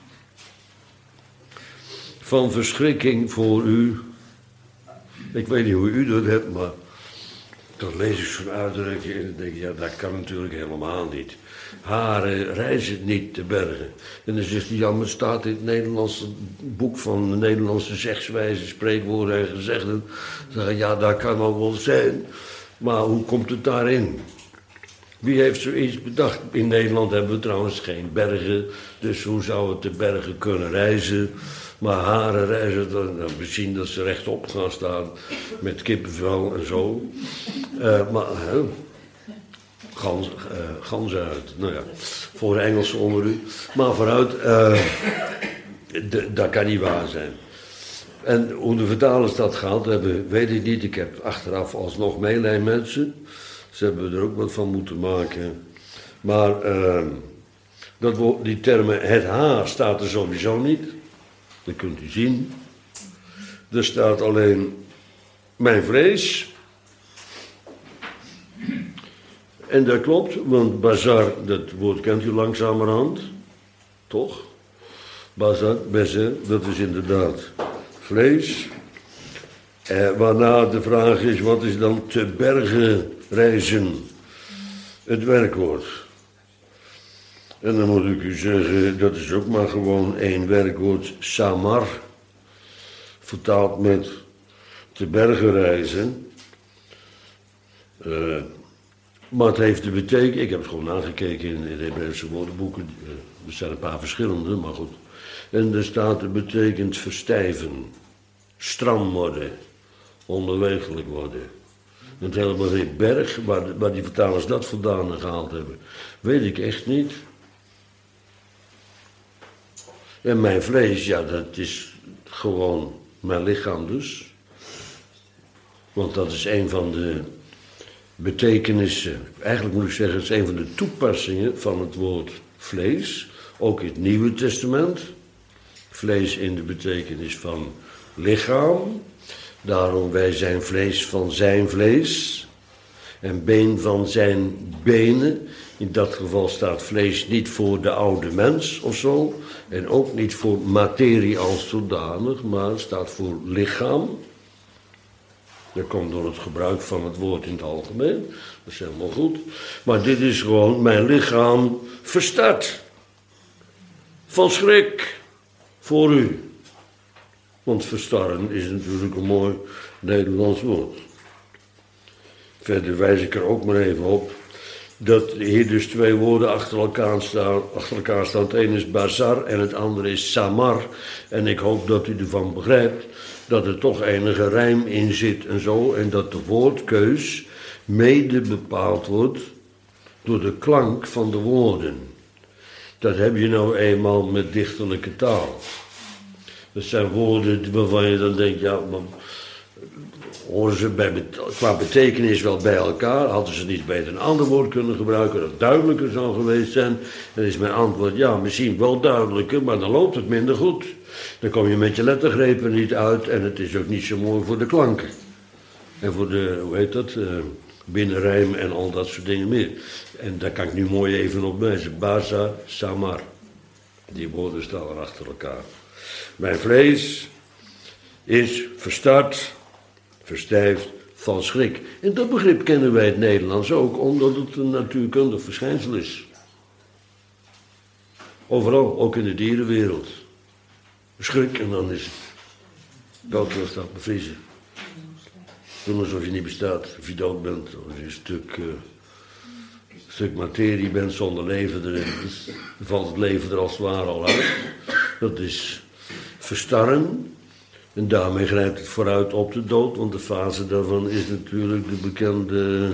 Van verschrikking voor u. Ik weet niet hoe u dat hebt, maar dan lees ik zo'n uitdrukking en dan denk ik, ja, dat kan natuurlijk helemaal niet. Haren reizen niet te bergen. En dan zegt hij, ja, maar het staat in het Nederlandse boek van de Nederlandse zegswijze, spreekwoorden en gezegden. Zeggen, ja, dat kan al wel zijn, maar hoe komt het daarin? Wie heeft zoiets bedacht? In Nederland hebben we trouwens geen bergen, dus hoe zou het de bergen kunnen reizen? Maar haren reizen, dan misschien dat ze rechtop gaan staan met kippenvel en zo. Ganzen uit. Nou ja, voor de Engelsen onder u. Maar vooruit, dat kan niet waar zijn. En hoe de vertalers dat gehad hebben, weet ik niet. Ik heb achteraf alsnog meelij met ze. Ze hebben er ook wat van moeten maken. Maar die termen, het haar, staat er sowieso niet. Dat kunt u zien. Er staat alleen mijn vrees. En dat klopt, want bazar, dat woord kent u langzamerhand. Toch? Bazar, bezer, dat is inderdaad vlees. Waarna de vraag is, wat is dan te bergen reizen? Het werkwoord. En dan moet ik u zeggen, dat is ook maar gewoon één werkwoord, samar. Vertaald met te bergen reizen. Maar het heeft de betekenis, ik heb het gewoon nagekeken in de Hebreeuwse woordenboeken. Er zijn een paar verschillende, maar goed. En er staat, het betekent verstijven, stram worden, onbewegelijk worden. Het hele begrip berg, waar die vertalers dat vandaan gehaald hebben, weet ik echt niet. En mijn vlees, ja, dat is gewoon mijn lichaam dus. Want dat is een van de betekenissen, eigenlijk moet ik zeggen, het is een van de toepassingen van het woord vlees. Ook in het Nieuwe Testament. Vlees in de betekenis van lichaam. Daarom wij zijn vlees van zijn vlees. En been van zijn benen. In dat geval staat vlees niet voor de oude mens of zo. En ook niet voor materie als zodanig, maar staat voor lichaam. Dat komt door het gebruik van het woord in het algemeen. Dat is helemaal goed. Maar dit is gewoon mijn lichaam verstart. Van schrik voor u. Want verstarren is natuurlijk een mooi Nederlands woord. Verder wijs ik er ook maar even op dat hier dus twee woorden achter elkaar staan. Het ene is bazar en het andere is samar. En ik hoop dat u ervan begrijpt dat er toch enige rijm in zit en zo. En dat de woordkeus mede bepaald wordt door de klank van de woorden. Dat heb je nou eenmaal met dichterlijke taal. Dat zijn woorden waarvan je dan denkt, ja, maar horen ze qua betekenis wel bij elkaar? Hadden ze niet beter een ander woord kunnen gebruiken dat duidelijker zou geweest zijn? Dan is mijn antwoord, ja, misschien wel duidelijker, maar dan loopt het minder goed. Dan kom je met je lettergrepen niet uit en het is ook niet zo mooi voor de klanken. En voor de, hoe heet dat, binnenrijm en al dat soort dingen meer. En daar kan ik nu mooi even op wijzen. Baza, samar. Die woorden staan er achter elkaar. Mijn vlees is verstart, verstijfd van schrik. En dat begrip kennen wij in het Nederlands ook, omdat het een natuurkundig verschijnsel is. Overal, ook in de dierenwereld. Schrik en dan is het doodloos staat bevriezen. Doen alsof je niet bestaat, of je dood bent, of je een stuk materie bent zonder leven erin. Dus dan valt het leven er als het ware al uit. Dat is verstarren. En daarmee grijpt het vooruit op de dood, want de fase daarvan is natuurlijk de bekende...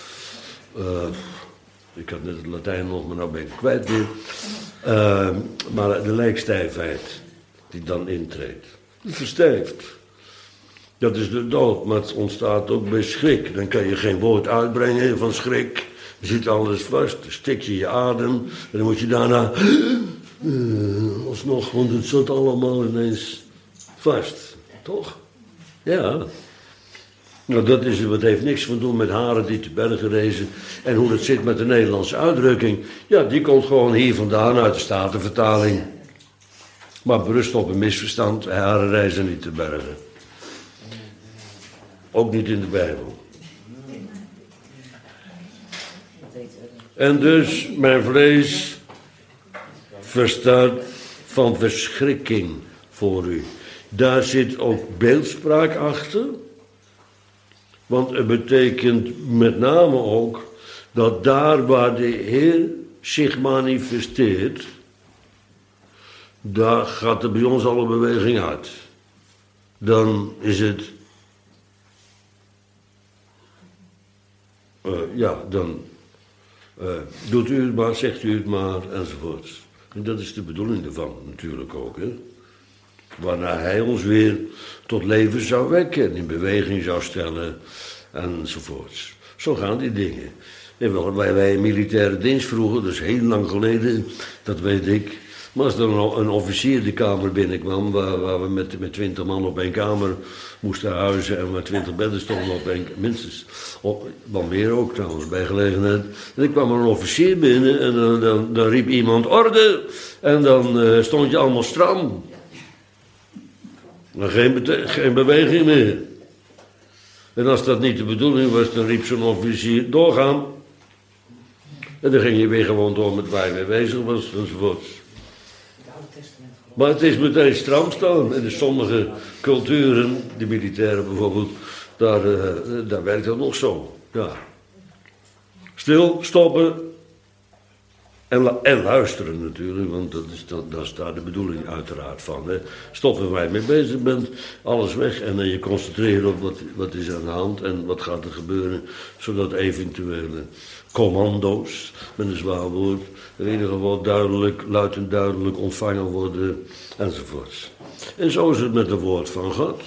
ik had net het Latijn nog, maar nou ben ik kwijt weer. Maar de lijkstijfheid die dan intreedt. Het verstijft. Dat is de dood, maar het ontstaat ook bij schrik. Dan kan je geen woord uitbrengen van schrik. Je zit alles vast, dan stik je je adem. En dan moet je daarna... alsnog, want het zat allemaal ineens vast. Toch? Ja. Nou, dat is wat heeft niks van doen met haren die te bergen rezen. En hoe het zit met de Nederlandse uitdrukking. Ja, die komt gewoon hier vandaan uit de Statenvertaling. Maar berust op een misverstand. Haren reizen niet te bergen. Ook niet in de Bijbel. En dus mijn vlees verstart van verschrikking voor u. Daar zit ook beeldspraak achter. Want het betekent met name ook dat daar waar de Heer zich manifesteert, daar gaat er bij ons alle beweging uit. Dan is het, dan doet u het maar, zegt u het maar, enzovoorts. En dat is de bedoeling ervan natuurlijk ook, hè. Waarna hij ons weer tot leven zou wekken en in beweging zou stellen enzovoorts. Zo gaan die dingen. En wij in militaire dienst vroeger, dus heel lang geleden, dat weet ik. Maar als er een officier de kamer binnenkwam, waar we met 20 man op één kamer moesten huizen en waar 20 bedden stonden op één, minstens, wel meer ook trouwens, bij gelegenheid. En dan kwam er een officier binnen en dan riep iemand orde en dan stond je allemaal stram. Maar geen beweging meer. En als dat niet de bedoeling was, dan riep zo'n officier doorgaan. En dan ging je weer gewoon door met waar je mee bezig was, enzovoort. Maar het is meteen stram staan. En in sommige culturen, de militairen bijvoorbeeld, daar werkt dat nog zo. Ja. Stil, stoppen. En luisteren natuurlijk, want dat is daar de bedoeling uiteraard van. Hè. Stoppen waar je mee bezig bent, alles weg en dan je concentreren op wat is aan de hand en wat gaat er gebeuren, zodat eventuele commando's, met een zwaar woord, in ieder geval duidelijk, luid en duidelijk ontvangen worden enzovoorts. En zo is het met het woord van God.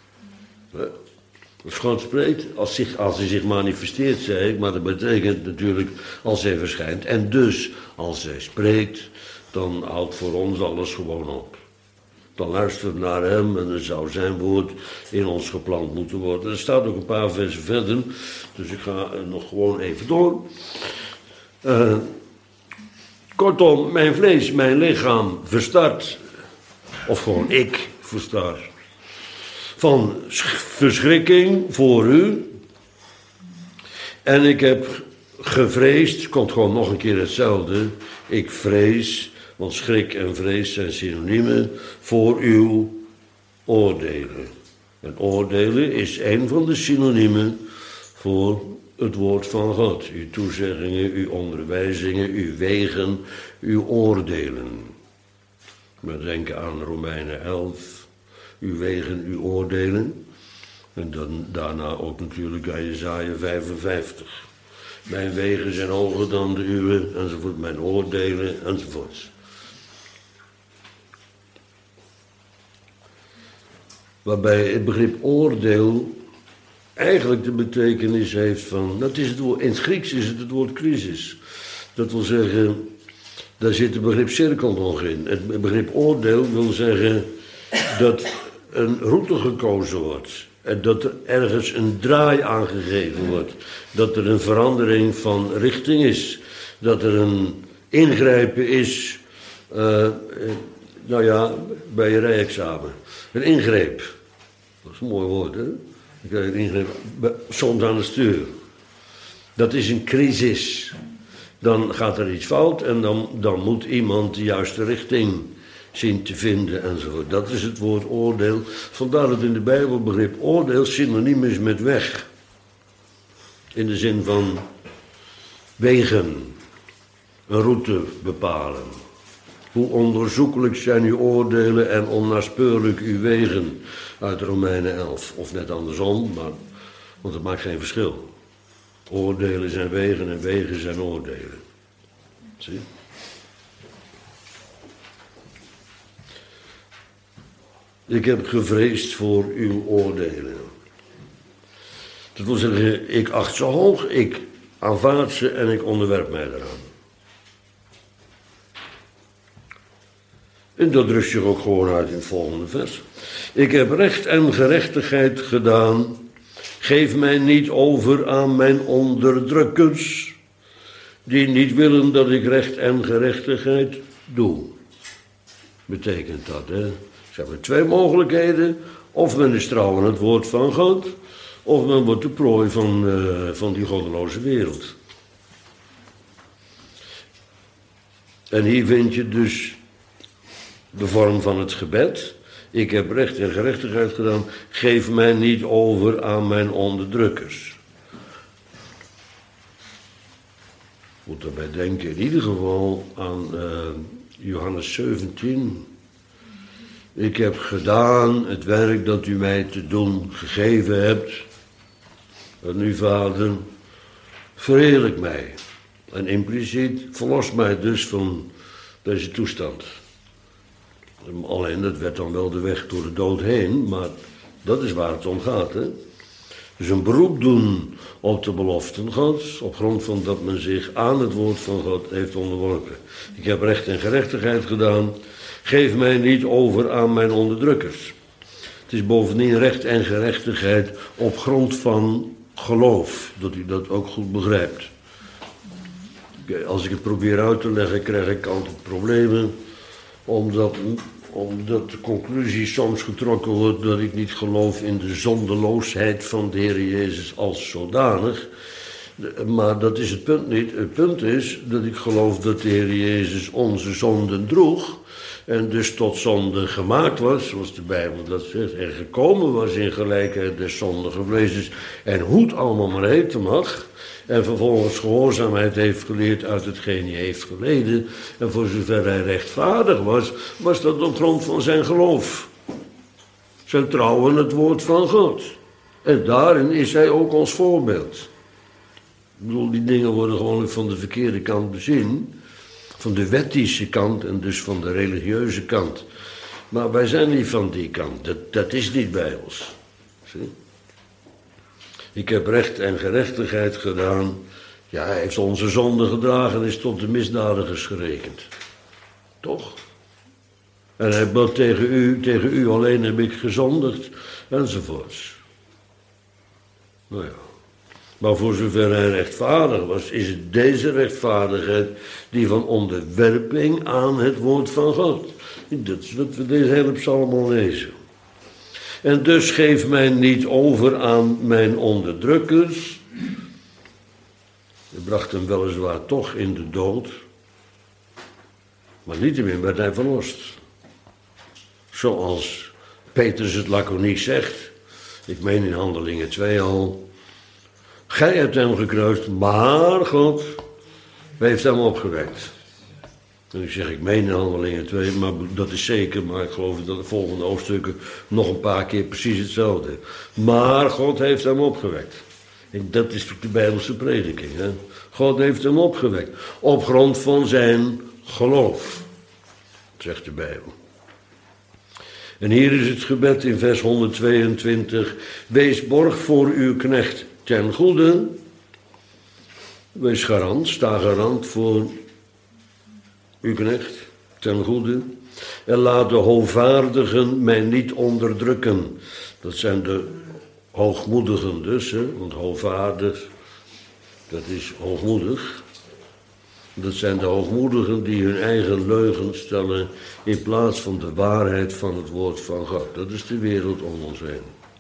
Als God spreekt, als hij zich manifesteert, zei ik, maar dat betekent natuurlijk als hij verschijnt. En dus, als hij spreekt, dan houdt voor ons alles gewoon op. Dan luisteren we naar hem en dan zou zijn woord in ons geplant moeten worden. Er staat ook een paar versen verder, dus ik ga nog gewoon even door. Kortom, mijn vlees, mijn lichaam verstart, of gewoon ik verstart, van verschrikking voor u. En ik heb gevreesd, komt gewoon nog een keer hetzelfde. Ik vrees, want schrik en vrees zijn synoniemen voor uw oordelen. En oordelen is een van de synoniemen voor het woord van God. Uw toezeggingen, uw onderwijzingen, uw wegen, uw oordelen. Maar denk aan Romeinen 11. Uw wegen, uw oordelen. En dan daarna ook natuurlijk aan Jesaja 55. Mijn wegen zijn hoger dan de uwe, enzovoort. Mijn oordelen, enzovoort. Waarbij het begrip oordeel eigenlijk de betekenis heeft van, dat is het woord, in het Grieks is het woord crisis. Dat wil zeggen, daar zit het begrip cirkel nog in. Het begrip oordeel wil zeggen dat een route gekozen wordt. En dat er ergens een draai aangegeven wordt. Dat er een verandering van richting is. Dat er een ingrijpen is, bij je rijexamen. Een ingreep. Dat is een mooi woord, hè? Dan krijg je een ingreep, soms aan het stuur. Dat is een crisis. Dan gaat er iets fout en dan moet iemand de juiste richting zien te vinden enzovoort. Dat is het woord oordeel. Vandaar dat in de Bijbel begrip oordeel synoniem is met weg. In de zin van wegen, een route bepalen. Hoe onderzoekelijk zijn uw oordelen en onnaspeurlijk uw wegen, uit Romeinen 11. Of net andersom, want het maakt geen verschil. Oordelen zijn wegen en wegen zijn oordelen. Zie? Ik heb gevreesd voor uw oordelen. Dat wil zeggen, ik acht ze hoog, ik aanvaard ze en ik onderwerp mij eraan. En dat drukt zich ook gewoon uit in het volgende vers. Ik heb recht en gerechtigheid gedaan. Geef mij niet over aan mijn onderdrukkers, die niet willen dat ik recht en gerechtigheid doe. Betekent dat, hè? Ze hebben twee mogelijkheden. Of men is trouw aan het woord van God, of men wordt de prooi van die goddeloze wereld. En hier vind je dus de vorm van het gebed. Ik heb recht en gerechtigheid gedaan. Geef mij niet over aan mijn onderdrukkers. Moet daarbij denken in ieder geval aan Johannes 17. Ik heb gedaan het werk dat u mij te doen gegeven hebt. En nu, Vader, verheerlijk mij. En impliciet verlos mij dus van deze toestand. Alleen dat werd dan wel de weg door de dood heen, maar dat is waar het om gaat. Hè? Dus een beroep doen op de beloften Gods, op grond van dat men zich aan het woord van God heeft onderworpen. Ik heb recht en gerechtigheid gedaan. Geef mij niet over aan mijn onderdrukkers. Het is bovendien recht en gerechtigheid op grond van geloof, dat u dat ook goed begrijpt. Als ik het probeer uit te leggen, krijg ik altijd problemen, omdat de conclusie soms getrokken wordt dat ik niet geloof in de zondeloosheid van de Heer Jezus als zodanig. Maar dat is het punt niet. Het punt is dat ik geloof dat de Heer Jezus onze zonden droeg en dus tot zonde gemaakt was, zoals de Bijbel dat zegt, en gekomen was in gelijkheid des zondige vlees, en hoe het allemaal maar heten mag, en vervolgens gehoorzaamheid heeft geleerd uit hetgeen hij heeft geleden, en voor zover hij rechtvaardig was, was dat op grond van zijn geloof. Zijn trouw aan het woord van God. En daarin is hij ook ons voorbeeld. Ik bedoel, die dingen worden gewoon van de verkeerde kant bezien. Van de wettische kant en dus van de religieuze kant. Maar wij zijn niet van die kant. Dat is niet bij ons. Zie? Ik heb recht en gerechtigheid gedaan. Ja, hij heeft onze zonde gedragen en is tot de misdadigers gerekend. Toch? En hij bad tegen u alleen heb ik gezondigd, enzovoorts. Nou ja. Maar voor zover hij rechtvaardig was, is het deze rechtvaardigheid die van onderwerping aan het woord van God. Dat is wat we deze hele psalm al lezen. En dus geef mij niet over aan mijn onderdrukkers. Hij bracht hem weliswaar toch in de dood. Maar niettemin werd hij verlost. Zoals Petrus het laconiek zegt. Ik meen in Handelingen 2 al. Gij hebt hem gekruist, maar God heeft hem opgewekt. En ik zeg, ik meen in Handelingen 2, maar dat is zeker. Maar ik geloof dat de volgende hoofdstukken nog een paar keer precies hetzelfde. Maar God heeft hem opgewekt. En dat is de Bijbelse prediking. Hè? God heeft hem opgewekt. Op grond van zijn geloof. Zegt de Bijbel. En hier is het gebed in vers 122. Wees borg voor uw knecht ten goede. Wees garant, sta garant voor uw knecht ten goede. En laat de hoogvaardigen mij niet onderdrukken. Dat zijn de hoogmoedigen dus, hè? Want hoogvaardig, dat is hoogmoedig. Dat zijn de hoogmoedigen die hun eigen leugen stellen in plaats van de waarheid van het woord van God. Dat is de wereld om ons heen.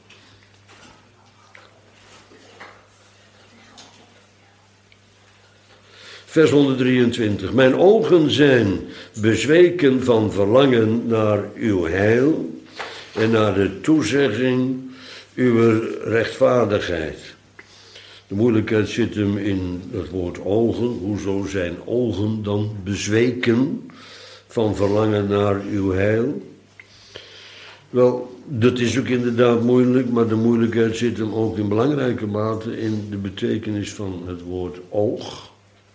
Vers 123. Mijn ogen zijn bezweken van verlangen naar uw heil en naar de toezegging uw rechtvaardigheid. De moeilijkheid zit hem in het woord ogen. Hoezo zijn ogen dan bezweken van verlangen naar uw heil? Wel, dat is ook inderdaad moeilijk, maar de moeilijkheid zit hem ook in belangrijke mate in de betekenis van het woord oog.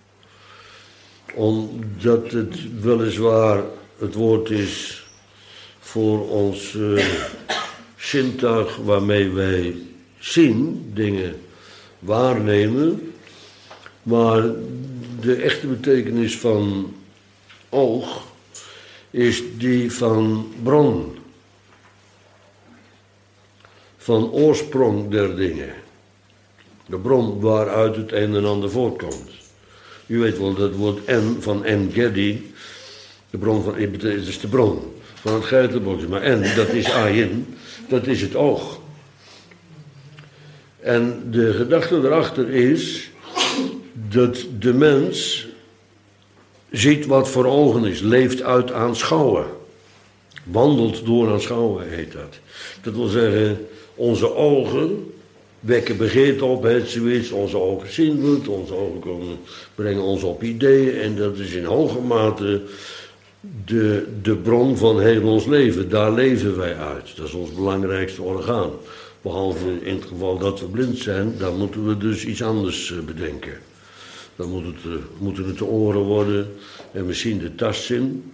Omdat het weliswaar het woord is voor ons zintuig waarmee wij zien, dingen waarnemen, maar de echte betekenis van oog is die van bron, van oorsprong der dingen, de bron waaruit het een en ander voortkomt. U weet wel dat woord en van En-Gedi, de bron van, het is de bron van het geitenbokje, maar en, dat is ayin, dat is het oog. En de gedachte erachter is dat de mens ziet wat voor ogen is, leeft uit aanschouwen. Wandelt door aanschouwen heet dat. Dat wil zeggen, onze ogen wekken begeerte op, het zoiets, onze ogen zien het, onze ogen brengen ons op ideeën en dat is in hoge mate de bron van heel ons leven. Daar leven wij uit. Dat is ons belangrijkste orgaan. Behalve in het geval dat we blind zijn, dan moeten we dus iets anders bedenken. Dan moeten het de oren worden en misschien de tastzin.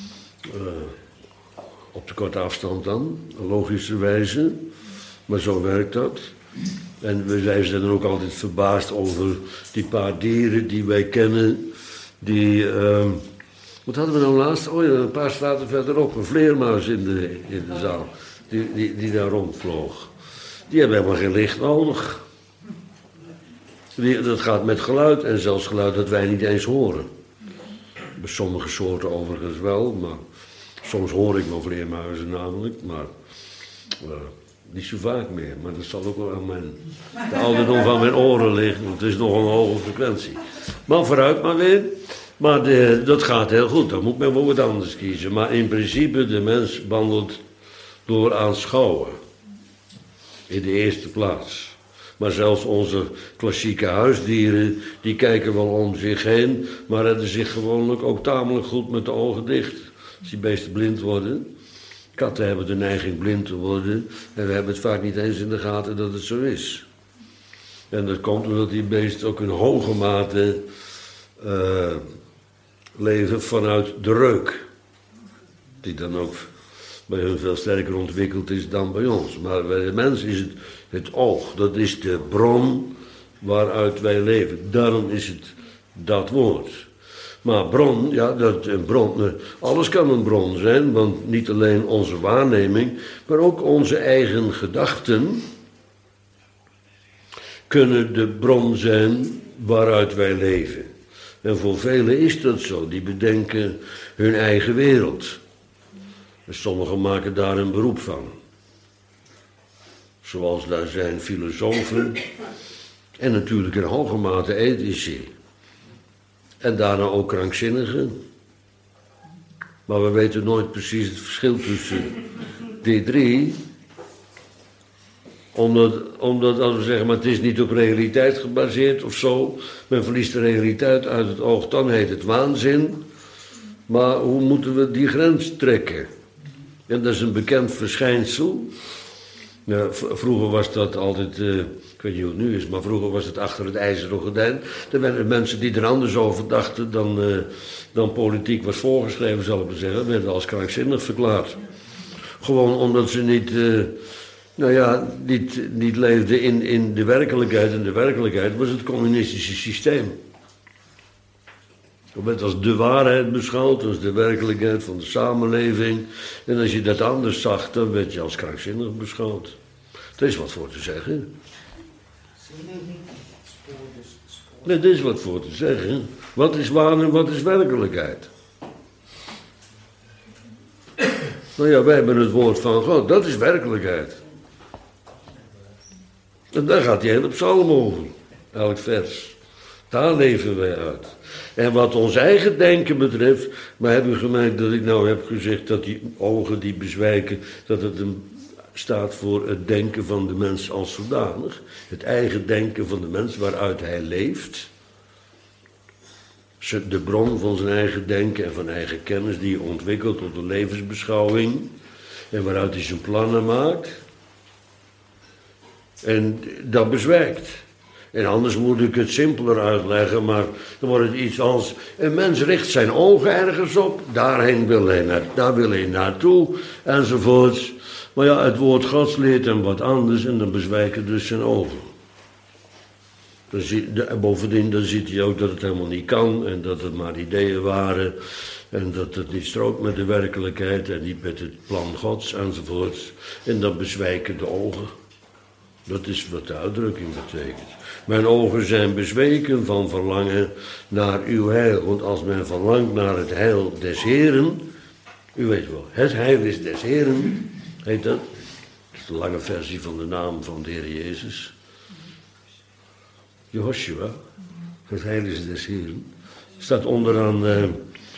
Op de korte afstand dan, logischerwijze. Maar zo werkt dat. En wij zijn dan ook altijd verbaasd over die paar dieren die wij kennen. Die, wat hadden we nou laatst? Oh ja, een paar straten verderop, een vleermuis in de zaal. Die daar rondvloog. Die hebben helemaal geen licht nodig. Dat gaat met geluid en zelfs geluid dat wij niet eens horen. Bij sommige soorten overigens wel, maar soms hoor ik nog vleermuizen namelijk, maar niet zo vaak meer. Maar dat zal ook wel aan de ouderdom van mijn oren liggen, want het is nog een hoge frequentie. Maar vooruit maar weer. Maar dat gaat heel goed, dan moet men wel wat anders kiezen. Maar in principe, de mens wandelt door aanschouwen. In de eerste plaats. Maar zelfs onze klassieke huisdieren, die kijken wel om zich heen, maar redden zich gewoonlijk ook tamelijk goed met de ogen dicht. Als die beesten blind worden. Katten hebben de neiging blind te worden en we hebben het vaak niet eens in de gaten dat het zo is. En dat komt omdat die beesten ook in hoge mate leven vanuit de reuk. Die dan ook bij hun veel sterker ontwikkeld is dan bij ons. Maar bij de mens is het oog, dat is de bron waaruit wij leven. Daarom is het dat woord. Maar bron, ja, alles kan een bron zijn, want niet alleen onze waarneming, maar ook onze eigen gedachten kunnen de bron zijn waaruit wij leven. En voor velen is dat zo, die bedenken hun eigen wereld. En sommigen maken daar een beroep van. Zoals daar zijn filosofen en natuurlijk in hoge mate ethici. En daarna ook krankzinnigen. Maar we weten nooit precies het verschil tussen die drie. Omdat als we zeggen, maar het is niet op realiteit gebaseerd of zo. Men verliest de realiteit uit het oog, dan heet het waanzin. Maar hoe moeten we die grens trekken? En dat is een bekend verschijnsel. Ja, vroeger was dat altijd, ik weet niet hoe het nu is, maar vroeger was het achter het ijzeren gordijn. Er werden mensen die er anders over dachten dan politiek was voorgeschreven, zal ik maar zeggen, werden als krankzinnig verklaard. Gewoon omdat ze niet leefden in de werkelijkheid. En de werkelijkheid was het communistische systeem. Dat werd als de waarheid beschouwd, als de werkelijkheid van de samenleving. En als je dat anders zag, dan werd je als krankzinnig beschouwd. Er is wat voor te zeggen. Nee, er is wat voor te zeggen. Wat is waar en wat is werkelijkheid? Nou ja, wij hebben het woord van God, dat is werkelijkheid. En daar gaat die hele psalm over, elk vers. Daar leven wij uit. En wat ons eigen denken betreft, maar heb u gemerkt dat ik nou heb gezegd dat die ogen die bezwijken, dat het staat voor het denken van de mens als zodanig. Het eigen denken van de mens waaruit hij leeft. De bron van zijn eigen denken en van eigen kennis die hij ontwikkelt tot een levensbeschouwing. En waaruit hij zijn plannen maakt. En dat bezwijkt. En anders moet ik het simpeler uitleggen, maar dan wordt het iets als... Een mens richt zijn ogen ergens op, daar wil hij naartoe, enzovoorts. Maar ja, het woord Gods leert hem wat anders en dan bezwijken dus zijn ogen. Bovendien dan ziet hij ook dat het helemaal niet kan en dat het maar ideeën waren... En dat het niet strookt met de werkelijkheid en niet met het plan Gods, enzovoorts. En dan bezwijken de ogen. Dat is wat de uitdrukking betekent. Mijn ogen zijn bezweken van verlangen naar uw heil. Want als men verlangt naar het heil des Heren... U weet wel, het heil is des Heren, heet dat. Dat is de lange versie van de naam van de Heer Jezus. Jehoshua, het heil is des Heren. Staat onderaan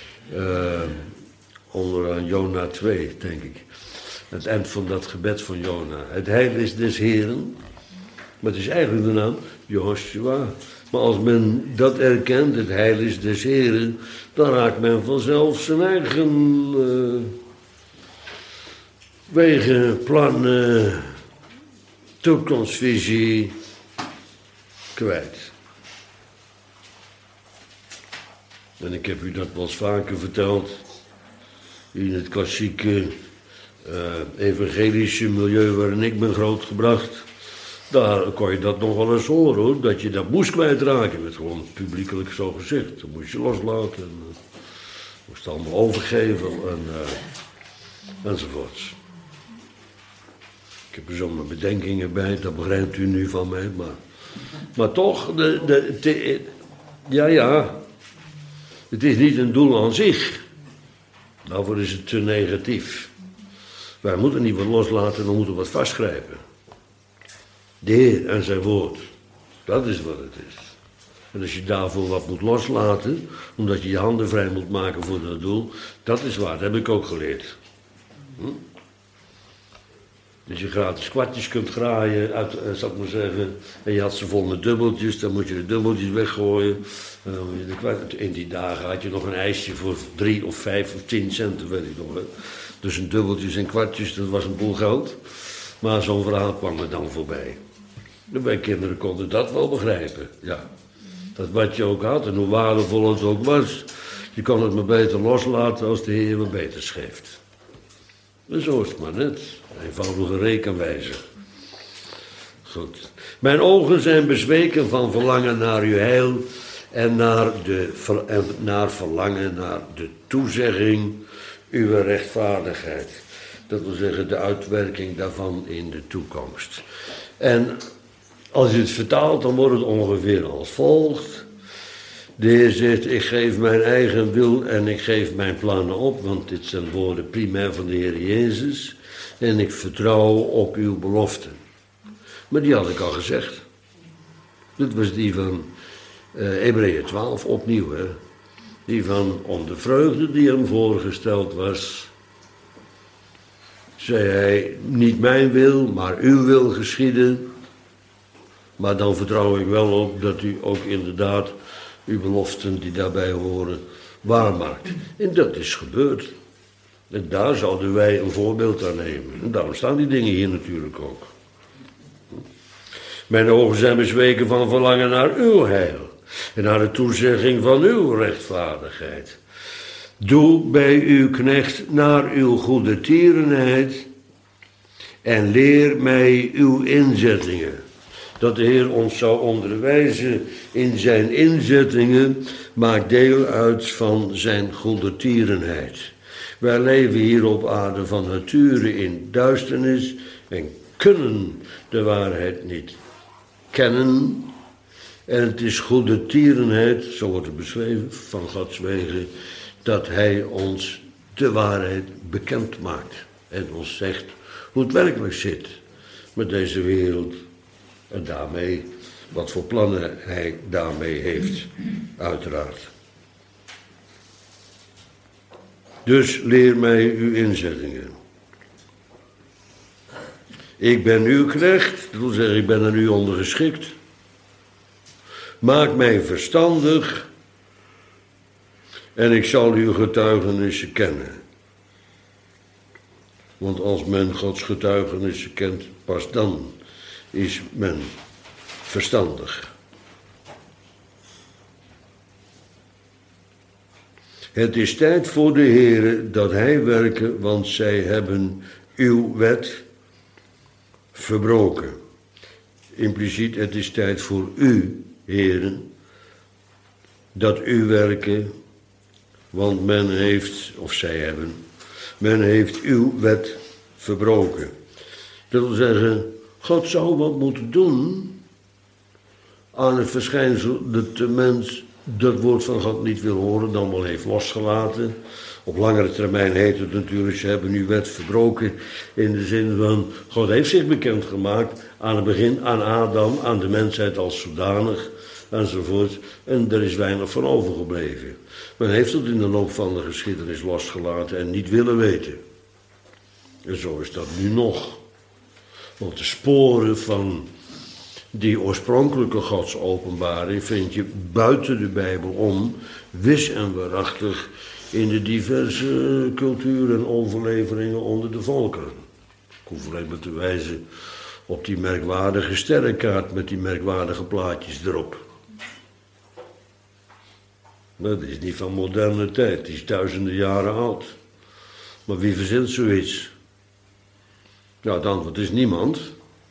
Jona 2, denk ik. Het eind van dat gebed van Jona. Het heil is des Heren. Maar het is eigenlijk de naam Jehoshua. Maar als men dat erkent, het heil is des Heren, dan raakt men vanzelf zijn eigen wegen, plannen, toekomstvisie kwijt. En ik heb u dat wel eens vaker verteld, in het klassieke evangelische milieu waarin ik ben grootgebracht. Daar kon je dat nog wel eens horen, hoor, dat je dat moest kwijtraken. Werd gewoon publiekelijk zo gezegd. Dat moest je loslaten en moest het allemaal overgeven enzovoorts. Ik heb er zomaar bedenkingen bij, dat begrijpt u nu van mij, maar toch, het is niet een doel aan zich. Daarvoor is het te negatief. Wij moeten niet wat loslaten, we moeten wat vastgrijpen. De Heer en zijn woord. Dat is wat het is. En als je daarvoor wat moet loslaten, omdat je je handen vrij moet maken voor dat doel, dat is waar, dat heb ik ook geleerd. Dus je gratis kwartjes kunt graaien, zal ik maar zeggen, en je had ze vol met dubbeltjes, dan moet je de dubbeltjes weggooien. En dan moet je de in die dagen had je nog een ijsje voor 3 of 5 of 10 cent, weet ik nog. Hè. Dus een dubbeltjes en kwartjes, dat was een boel geld. Maar zo'n verhaal kwam er dan voorbij. En wij kinderen konden dat wel begrijpen, ja. Dat wat je ook had en hoe waardevol het ook was, je kon het maar beter loslaten als de Heer me beter geeft. En zo is het maar net. Eenvoudige rekenwijze. Goed. Mijn ogen zijn bezweken van verlangen naar uw heil en naar verlangen naar de toezegging uw rechtvaardigheid. Dat wil zeggen de uitwerking daarvan in de toekomst. En als je het vertaalt, dan wordt het ongeveer als volgt. De Heer zegt, ik geef mijn eigen wil en ik geef mijn plannen op, want dit zijn woorden primair van de Heer Jezus. En ik vertrouw op uw beloften. Maar die had ik al gezegd. Dit was die van Hebreeën 12, opnieuw. Hè? Die van om de vreugde die hem voorgesteld was, zei hij, niet mijn wil, maar uw wil geschieden. Maar dan vertrouw ik wel op dat u ook inderdaad uw beloften die daarbij horen waarmaakt. En dat is gebeurd. En daar zouden wij een voorbeeld aan nemen. En daarom staan die dingen hier natuurlijk ook. Mijn ogen zijn bezweken van verlangen naar uw heil. En naar de toezegging van uw rechtvaardigheid. Doe bij uw knecht naar uw goede tierenheid. En leer mij uw inzettingen. Dat de Heer ons zou onderwijzen in zijn inzettingen, maakt deel uit van zijn goedertierenheid. Wij leven hier op aarde van nature in duisternis en kunnen de waarheid niet kennen. En het is goedertierenheid, zo wordt het beschreven, van Gods wegen, dat hij ons de waarheid bekend maakt. En ons zegt hoe het werkelijk zit met deze wereld. En daarmee, wat voor plannen hij daarmee heeft, uiteraard. Dus leer mij uw inzettingen. Ik ben uw knecht, dat wil zeggen, ik ben aan u ondergeschikt. Maak mij verstandig en ik zal uw getuigenissen kennen. Want als men Gods getuigenissen kent, pas dan is men verstandig. Het is tijd voor de Heere dat hij werken, want zij hebben uw wet verbroken. Impliciet, het is tijd voor u, heren, dat u werken, want men heeft, of zij hebben, men heeft uw wet verbroken. Dat wil zeggen, God zou wat moeten doen aan het verschijnsel dat de mens dat woord van God niet wil horen, dan wel heeft losgelaten. Op langere termijn heet het natuurlijk, ze hebben uw wet verbroken, in de zin van, God heeft zich bekendgemaakt aan het begin, aan Adam, aan de mensheid als zodanig, enzovoort. En er is weinig van overgebleven. Men heeft het in de loop van de geschiedenis losgelaten en niet willen weten. En zo is dat nu nog. Want de sporen van die oorspronkelijke godsopenbaring vind je buiten de Bijbel om, wis en waarachtig, in de diverse culturen en overleveringen onder de volkeren. Ik hoef alleen maar te wijzen op die merkwaardige sterrenkaart met die merkwaardige plaatjes erop. Dat is niet van moderne tijd, die is duizenden jaren oud. Maar wie verzint zoiets? Ja, het antwoord is niemand.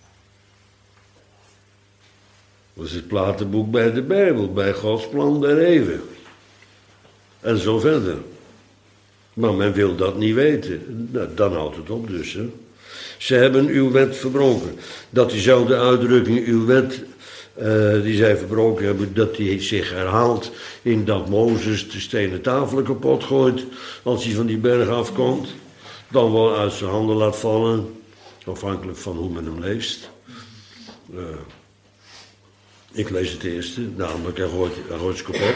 Dat is het platenboek bij de Bijbel, bij Gods plan der eeuwen. En zo verder. Maar men wil dat niet weten. Nou, dan houdt het op dus. Hè. Ze hebben uw wet verbroken. Dat diezelfde uitdrukking, uw wet, die zij verbroken hebben, dat die zich herhaalt in dat Mozes de stenen tafelen kapot gooit als hij van die berg afkomt. Dan wel uit zijn handen laat vallen, afhankelijk van hoe men hem leest. Ik lees het eerste, namelijk hij gooit ze kapot.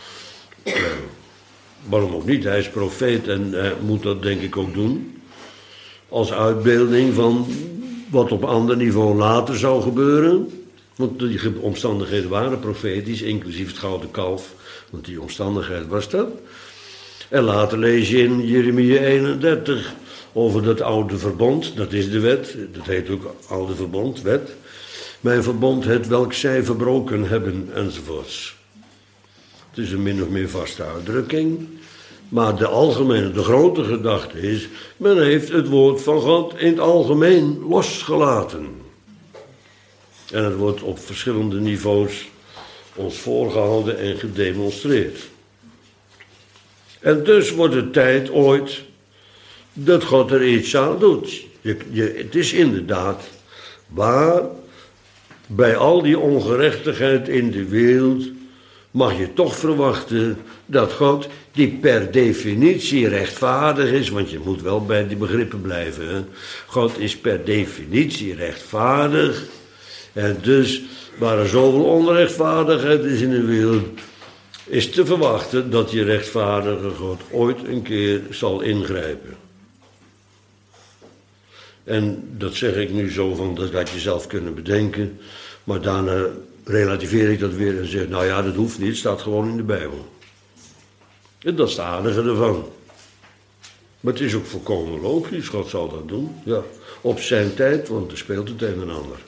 Waarom ook niet? Hij is profeet en moet dat denk ik ook doen. Als uitbeelding van wat op ander niveau later zou gebeuren. Want die omstandigheden waren profetisch, inclusief het gouden kalf. Want die omstandigheid was dat. En later lees je in Jeremia 31 over dat oude verbond. Dat is de wet, dat heet ook oude verbond, wet. Mijn verbond, het welk zij verbroken hebben, enzovoorts. Het is een min of meer vaste uitdrukking. Maar de grote gedachte is, men heeft het woord van God in het algemeen losgelaten. En het wordt op verschillende niveaus ons voorgehouden en gedemonstreerd. En dus wordt het tijd ooit dat God er iets aan doet. Het is inderdaad waar, bij al die ongerechtigheid in de wereld mag je toch verwachten dat God, die per definitie rechtvaardig is, want je moet wel bij die begrippen blijven. Hè? God is per definitie rechtvaardig. En dus, waar er zoveel onrechtvaardigheid is in de wereld, is te verwachten dat die rechtvaardige God ooit een keer zal ingrijpen. En dat zeg ik nu zo van, dat had je zelf kunnen bedenken, maar daarna relativeer ik dat weer en zeg, nou ja, dat hoeft niet, het staat gewoon in de Bijbel. En dat is het aardige ervan. Maar het is ook volkomen logisch, God zal dat doen. Ja, op zijn tijd, want er speelt het een en ander.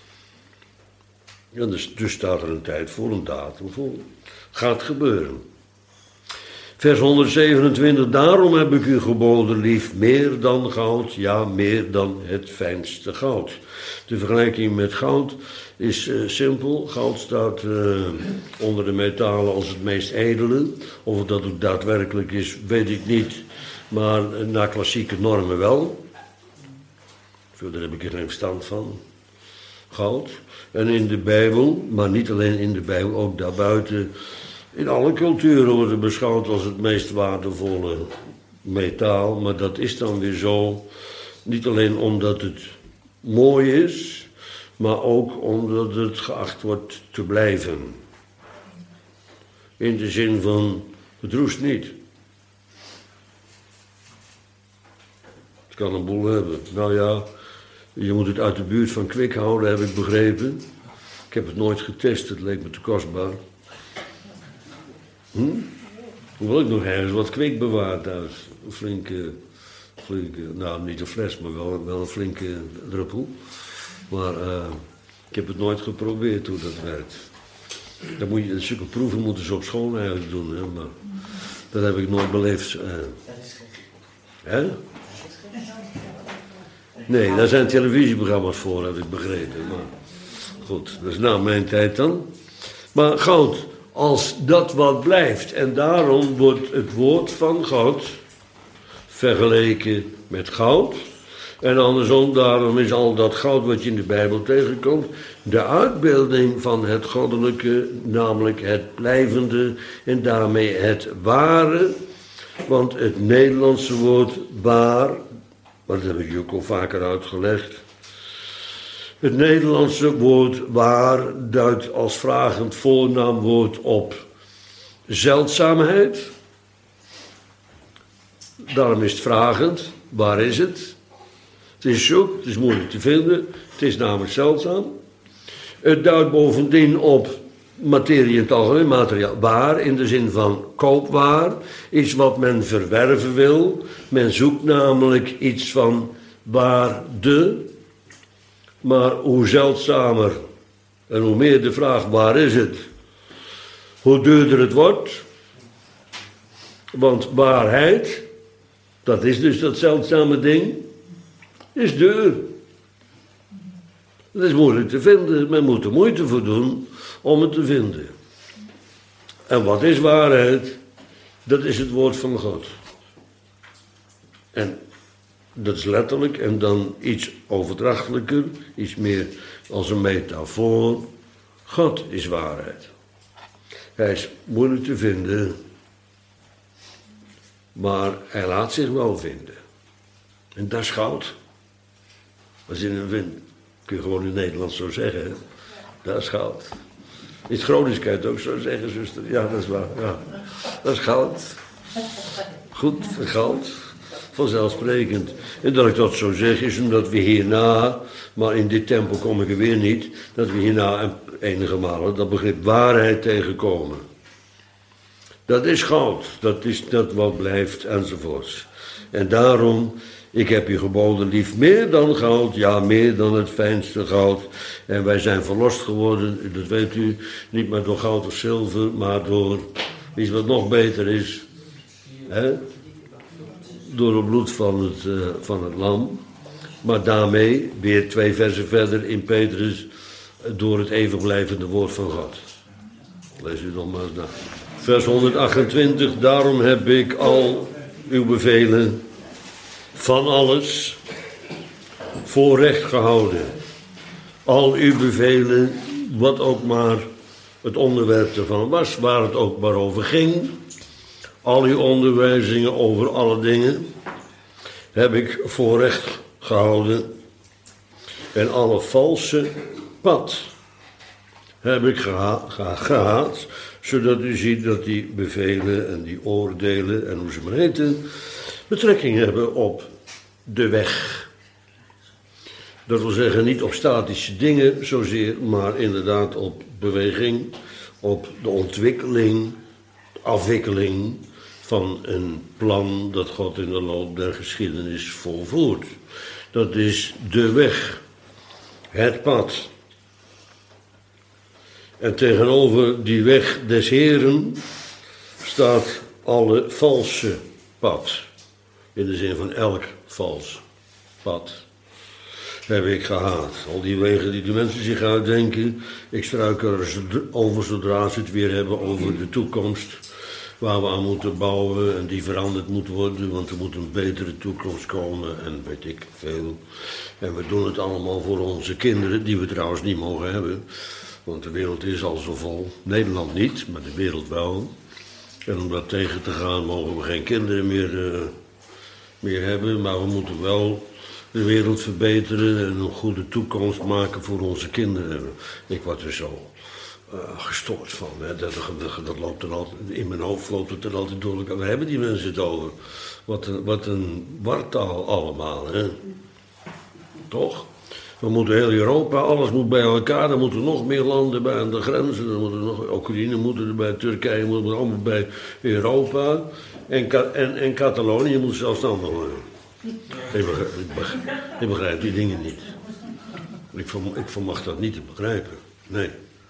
Ja, dus staat er een tijd voor, een datum voor. Gaat gebeuren. Vers 127, daarom heb ik u geboden, lief, meer dan goud, ja, meer dan het fijnste goud. De vergelijking met goud is simpel. Goud staat onder de metalen als het meest edele. Of dat ook daadwerkelijk is, weet ik niet. Maar naar klassieke normen wel. Daar heb ik er geen verstand van. Goud. En in de Bijbel, maar niet alleen in de Bijbel, ook daarbuiten. In alle culturen wordt het beschouwd als het meest waardevolle metaal. Maar dat is dan weer zo. Niet alleen omdat het mooi is, maar ook omdat het geacht wordt te blijven. In de zin van, het roest niet. Het kan een boel hebben. Nou ja, je moet het uit de buurt van kwik houden, heb ik begrepen. Ik heb het nooit getest, het leek me te kostbaar. Hoewel ik nog ergens wat kwik bewaard thuis. Een flinke, nou niet een fles, maar wel een flinke druppel. Maar ik heb het nooit geprobeerd hoe dat werkt. Zulke proeven moeten ze op school eigenlijk doen, hè, maar dat heb ik nooit beleefd. Hè? Nee, daar zijn televisieprogramma's voor, heb ik begrepen. Maar goed, dat is na mijn tijd dan. Maar goud, als dat wat blijft. En daarom wordt het woord van God vergeleken met goud. En andersom, daarom is al dat goud wat je in de Bijbel tegenkomt, de uitbeelding van het goddelijke, namelijk het blijvende en daarmee het ware. Want het Nederlandse woord waar, maar dat heb ik je ook al vaker uitgelegd. Het Nederlandse woord waar duidt als vragend voornaamwoord op zeldzaamheid. Daarom is het vragend, waar is het? Het is zoek, het is moeilijk te vinden, het is namelijk zeldzaam. Het duidt bovendien op materie in het algemeen, materiaal, waar in de zin van koopwaar, iets wat men verwerven wil. Men zoekt namelijk iets van waarde, maar hoe zeldzamer en hoe meer de vraag waar is het, hoe duurder het wordt. Want waarheid, dat is dus dat zeldzame ding, is duur. Het is moeilijk te vinden, men moet er moeite voor doen om het te vinden. En wat is waarheid? Dat is het woord van God. En dat is letterlijk en dan iets overdrachtelijker, iets meer als een metafoor. God is waarheid. Hij is moeilijk te vinden, maar hij laat zich wel vinden. En dat is goud. Als je hem vindt, kun je gewoon in het Nederlands zo zeggen, hè? Dat is goud. In het Gronings kan je het ook zo zeggen, zuster. Ja, dat is waar. Ja. Dat is goud. Goed, goud. Vanzelfsprekend. En dat ik dat zo zeg is omdat we hierna, maar in dit tempo kom ik er weer niet, dat we hierna enige malen dat begrip waarheid tegenkomen. Dat is goud. Dat is dat wat blijft enzovoorts. En daarom, ik heb je geboden lief meer dan goud, ja meer dan het fijnste goud. En wij zijn verlost geworden, dat weet u, niet maar door goud of zilver, maar door iets wat nog beter is. Hè? Door het bloed van het lam. Maar daarmee, weer 2 versen verder in Petrus, door het eeuwig blijvende woord van God. Lees u nog maar eens na. Vers 128, daarom heb ik al uw bevelen van alles voor recht gehouden. Al uw bevelen, wat ook maar het onderwerp ervan was, waar het ook maar over ging. Al uw onderwijzingen over alle dingen heb ik voor recht gehouden. En alle valse pad heb ik gehaat, zodat u ziet dat die bevelen en die oordelen en hoe ze maar heten, betrekking hebben op de weg. Dat wil zeggen niet op statische dingen zozeer, maar inderdaad op beweging, op de ontwikkeling, afwikkeling van een plan dat God in de loop der geschiedenis volvoert. Dat is de weg, het pad. En tegenover die weg des Heren staat alle valse pad. In de zin van elk vals pad heb ik gehaat. Al die wegen die de mensen zich uitdenken. Ik struikel er over zodra ze het weer hebben over de toekomst. Waar we aan moeten bouwen en die veranderd moet worden. Want er moet een betere toekomst komen en weet ik veel. En we doen het allemaal voor onze kinderen, die we trouwens niet mogen hebben. Want de wereld is al zo vol. Nederland niet, maar de wereld wel. En om dat tegen te gaan mogen we geen kinderen meer hebben. Maar we moeten wel de wereld verbeteren en een goede toekomst maken voor onze kinderen. Ik word er zo gestoord van. Hè. Dat loopt er altijd, in mijn hoofd loopt het er altijd door. Waar hebben die mensen het over? Wat een wartaal allemaal. Hè. Toch? We moeten heel Europa, alles moet bij elkaar. Er moeten nog meer landen bij aan de grenzen. Er moeten nog, Oekraïne moet erbij, Turkije moet er allemaal bij Europa. En Catalonië moet zelfstandig worden. Ik begrijp die dingen niet. Ik vermag dat niet te begrijpen. Nee.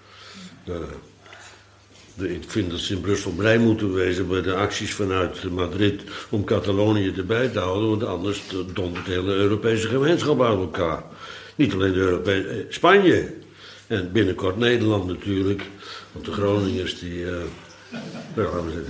Ik vind dat ze in Brussel blij moeten wezen bij de acties vanuit Madrid om Catalonië erbij te houden. Want anders dondert de hele Europese gemeenschap uit elkaar. Niet alleen de Europese, Spanje. En binnenkort Nederland natuurlijk. Want de Groningers die... daar gaan we zitten.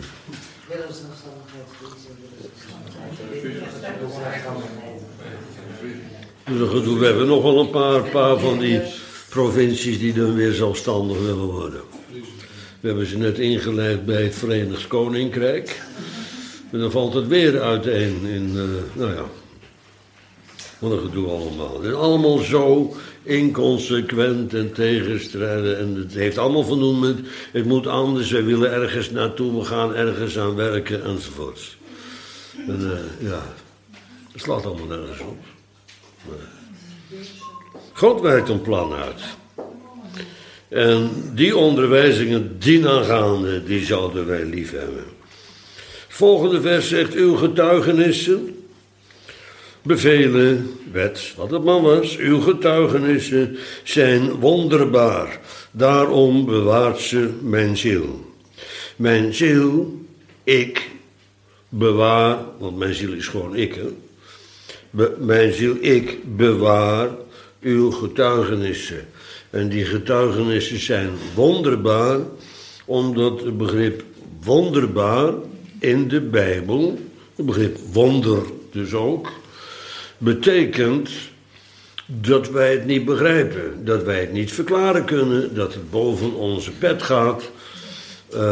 Dus we hebben nog wel een paar van die provincies die dan weer zelfstandig willen worden. We hebben ze net ingeleid bij het Verenigd Koninkrijk. En dan valt het weer uiteen in, nou ja, wat een gedoe allemaal. Het is allemaal zo inconsequent en tegenstrijden. En het heeft allemaal van doen met, het moet anders, wij willen ergens naartoe, we gaan ergens aan werken enzovoorts. En ja, het slaat allemaal nergens op. Nee. God werkt een plan uit. En die onderwijzingen dienaangaande, die zouden wij lief hebben. Het volgende vers zegt, uw getuigenissen, bevelen, wet, wat het man was, uw getuigenissen zijn wonderbaar. Daarom bewaart ze mijn ziel. Mijn ziel, ik, bewaar, want mijn ziel is gewoon ik, hè. Mijn ziel, ik, bewaar uw getuigenissen. En die getuigenissen zijn wonderbaar, omdat het begrip wonderbaar in de Bijbel, het begrip wonder dus ook, betekent dat wij het niet begrijpen, dat wij het niet verklaren kunnen, dat het boven onze pet gaat.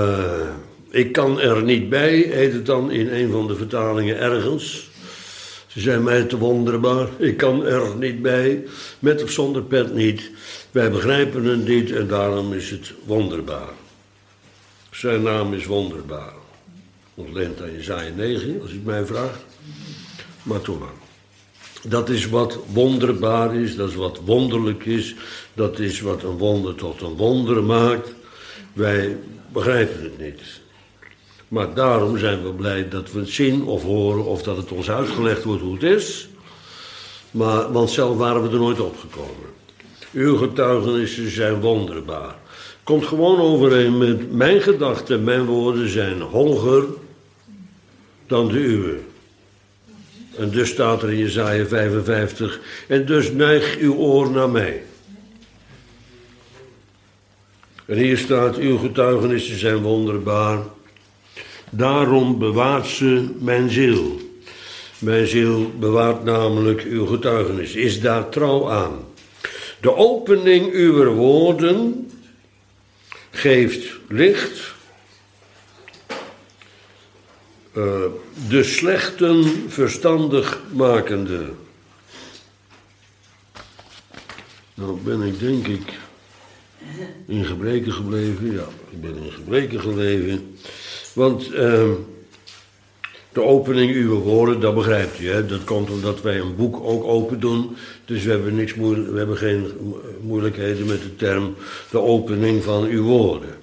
Ik kan er niet bij, heet het dan in een van de vertalingen ergens. Ze zijn mij te wonderbaar. Ik kan er niet bij. Met of zonder pet niet. Wij begrijpen het niet en daarom is het wonderbaar. Zijn naam is wonderbaar. Ontleend aan Jesaja 9, als u het mij vraagt. Maar toch maar. Dat is wat wonderbaar is, dat is wat wonderlijk is. Dat is wat een wonder tot een wonder maakt. Wij begrijpen het niet. Maar daarom zijn we blij dat we het zien of horen of dat het ons uitgelegd wordt hoe het is. Want zelf waren we er nooit opgekomen. Uw getuigenissen zijn wonderbaar. Komt gewoon overeen met mijn gedachten, mijn woorden zijn hoger dan de uwe. En dus staat er in Jesaja 55, en dus neig uw oor naar mij. En hier staat, uw getuigenissen zijn wonderbaar. Daarom bewaart ze mijn ziel. Mijn ziel bewaart namelijk uw getuigenis, is daar trouw aan. De opening uw woorden geeft licht. De slechten verstandig makende. Nou ben ik denk ik in gebreken gebleven. Ja, ik ben in gebreken gebleven. Want de opening uw woorden, dat begrijpt u. Hè? Dat komt omdat wij een boek ook open doen. Dus we hebben geen moeilijkheden met de term de opening van uw woorden.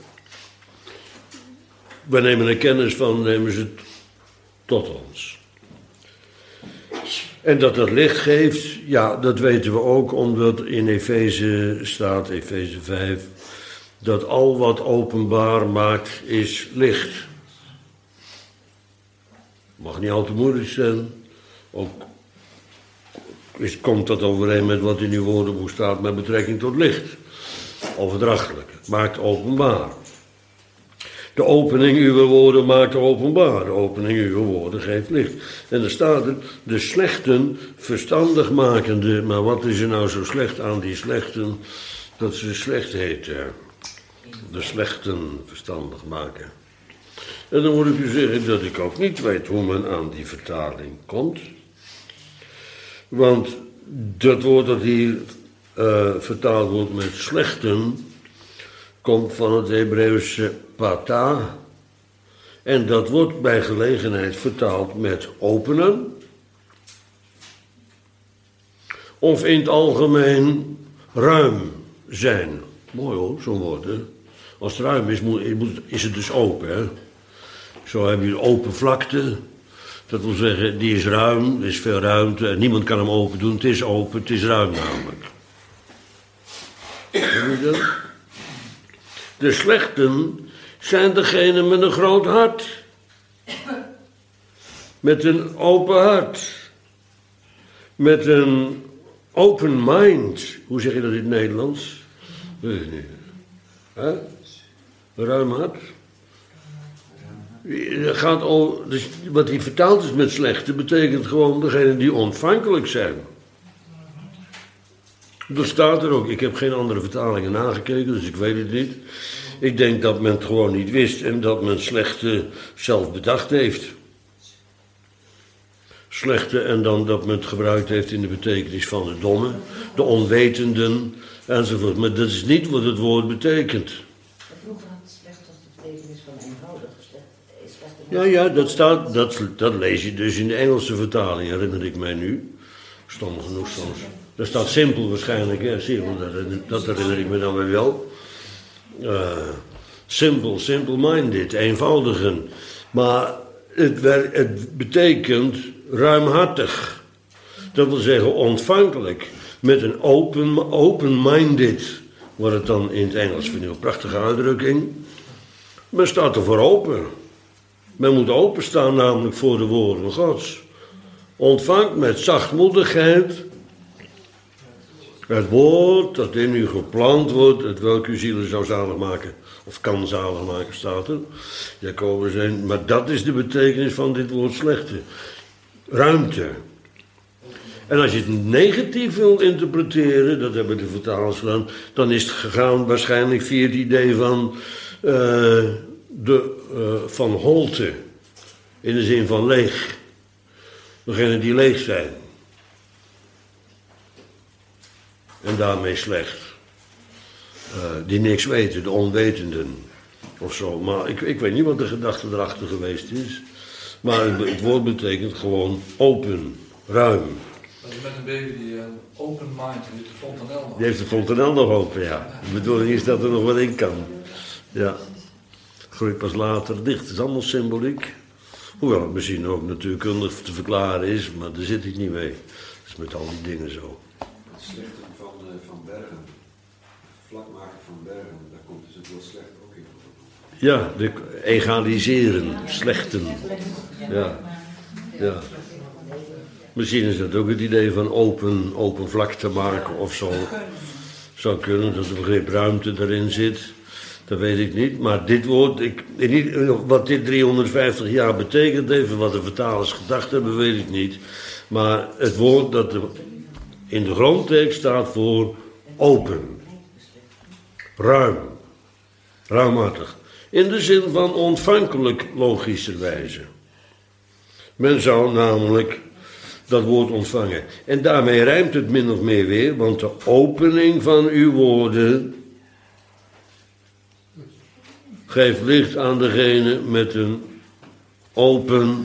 We nemen er kennis van, nemen ze het tot ons. En dat dat licht geeft, ja, dat weten we ook omdat in Efeze staat, Efeze 5, dat al wat openbaar maakt is licht. Mag niet al te moeilijk zijn. Ook komt dat overeen met wat in uw woordenboek staat met betrekking tot licht. Overdrachtelijk. Het maakt openbaar. De opening uw woorden maakt openbaar. De opening uw woorden geeft licht. En er staat er, de slechten verstandig makende. Maar wat is er nou zo slecht aan die slechten? Dat ze slecht heten. De slechten verstandig maken. En dan moet ik u zeggen dat ik ook niet weet hoe men aan die vertaling komt. Want dat woord dat hier vertaald wordt met slechten, komt van het Hebreeuwse pata. En dat wordt bij gelegenheid vertaald met openen. Of in het algemeen ruim zijn. Mooi hoor, zo'n woord hè. Als het ruim is, is het dus open hè. Zo heb je een open vlakte. Dat wil zeggen, die is ruim, er is veel ruimte en niemand kan hem open doen. Het is open, het is ruim namelijk. Heb je dat? De slechten zijn degenen met een groot hart. Met een open hart. Met een open mind. Hoe zeg je dat in het Nederlands? Weet ik niet. Hè? Een ruim hart. Gaat dus wat hij vertaald is met slechte, betekent gewoon degene die ontvankelijk zijn. Dat staat er ook. Ik heb geen andere vertalingen nagekeken, dus ik weet het niet. Ik denk dat men het gewoon niet wist en dat men slechte zelf bedacht heeft. Slechte en dan dat men het gebruikt heeft in de betekenis van de domme, de onwetenden enzovoort. Maar dat is niet wat het woord betekent. Vroeger had slecht als de betekenis van eenvoudig. Ja, dat lees je dus in de Engelse vertaling, herinner ik mij nu. Stom genoeg soms. Daar staat simpel waarschijnlijk, hè? Dat herinner ik me dan weer wel. Simple-minded, eenvoudigen. Maar het betekent ruimhartig. Dat wil zeggen ontvankelijk. Met een open-minded, wordt het dan in het Engels, vind ik een prachtige uitdrukking. Men staat er voor open. Men moet openstaan namelijk voor de woorden Gods. Ontvangt met zachtmoedigheid het woord dat in u geplant wordt, het welk uw zielen zou zalig maken. Of kan zalig maken, staat er. Jacobus 1. Maar dat is de betekenis van dit woord slechte. Ruimte. En als je het negatief wil interpreteren, dat hebben de vertalers gedaan, dan is het gegaan waarschijnlijk via het idee van van holte, in de zin van leeg. Degenen die leeg zijn. En daarmee slecht. Die niks weten, de onwetenden. Of zo. Maar ik weet niet wat de gedachte erachter geweest is. Maar het woord betekent gewoon open, ruim. Dat is met een baby die een open mind, die heeft de fontanel nog. Die heeft de fontanel nog open, ja. De bedoeling is dat er nog wat in kan. Ja. Groeit pas later dicht. Het is allemaal symboliek. Hoewel het misschien ook natuurkundig te verklaren is, maar daar zit ik niet mee. Dat is met al die dingen zo. Het slechten van bergen, vlak maken van bergen, daar komt dus het woord slecht ook in. Ja, egaliseren, slechten. Ja. Ja. Misschien is dat ook het idee van open vlak te maken of zo. Zou kunnen, dat het begrip ruimte erin zit. Dat weet ik niet. Maar dit woord, wat dit 350 jaar betekent, even wat de vertalers gedacht hebben, weet ik niet. Maar het woord dat in de grondtekst staat voor open. Ruim. Ruimhartig. In de zin van ontvankelijk, logischerwijze. Men zou namelijk dat woord ontvangen. En daarmee rijmt het min of meer weer, want de opening van uw woorden geeft licht aan degene met een open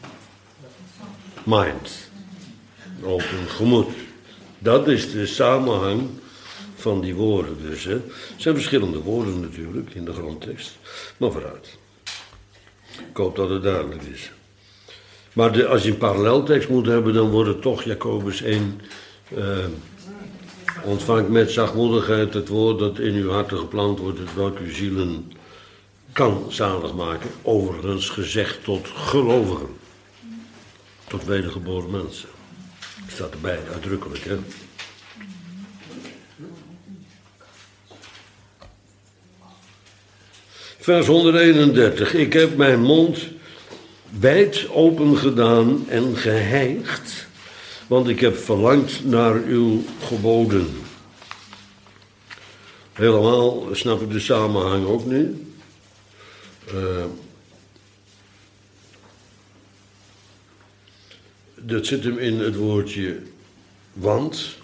mind. Een open gemoed. Dat is de samenhang van die woorden dus. Hè. Het zijn verschillende woorden natuurlijk in de grondtekst. Maar vooruit. Ik hoop dat het duidelijk is. Maar als je een paralleltekst moet hebben, dan wordt het toch Jacobus 1. Ontvangt met zachtmoedigheid het woord dat in uw harten geplant wordt, het welk uw zielen kan zalig maken. Overigens gezegd tot gelovigen. Tot wedergeboren mensen. Staat erbij, uitdrukkelijk, hè. Vers 131. Ik heb mijn mond wijd open gedaan en gehijgd, want ik heb verlangd naar uw geboden. Helemaal snap ik de samenhang ook niet. Dat zit hem in het woordje want.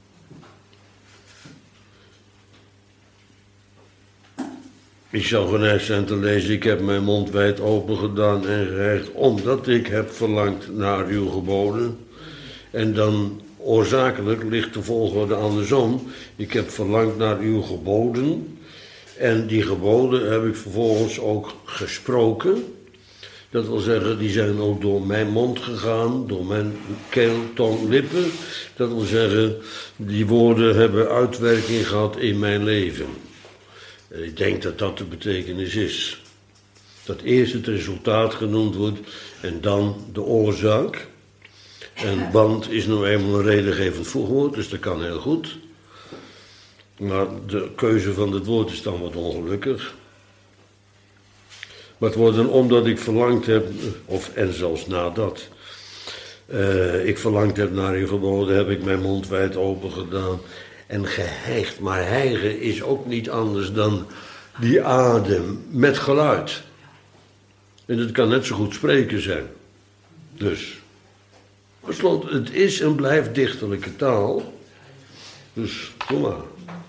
Ik zou geneigd zijn te lezen, ik heb mijn mond wijd open gedaan en gerecht, omdat ik heb verlangd naar uw geboden. En dan oorzakelijk ligt de volgorde andersom. Ik heb verlangd naar uw geboden. En die geboden heb ik vervolgens ook gesproken. Dat wil zeggen, die zijn ook door mijn mond gegaan, door mijn keel, tong, lippen. Dat wil zeggen, die woorden hebben uitwerking gehad in mijn leven. Ik denk dat dat de betekenis is. Dat eerst het resultaat genoemd wordt en dan de oorzaak. En want is nou eenmaal een redengevend voegwoord, dus dat kan heel goed. Maar de keuze van het woord is dan wat ongelukkig. Maar het wordt dan omdat ik verlangd heb, en zelfs nadat ik verlangd heb naar uw geboden, heb ik mijn mond wijd open gedaan en gehijgd. Maar hijgen is ook niet anders dan die adem met geluid. En het kan net zo goed spreken zijn. Dus, tenslotte, het is en blijft dichterlijke taal. Dus, kom maar.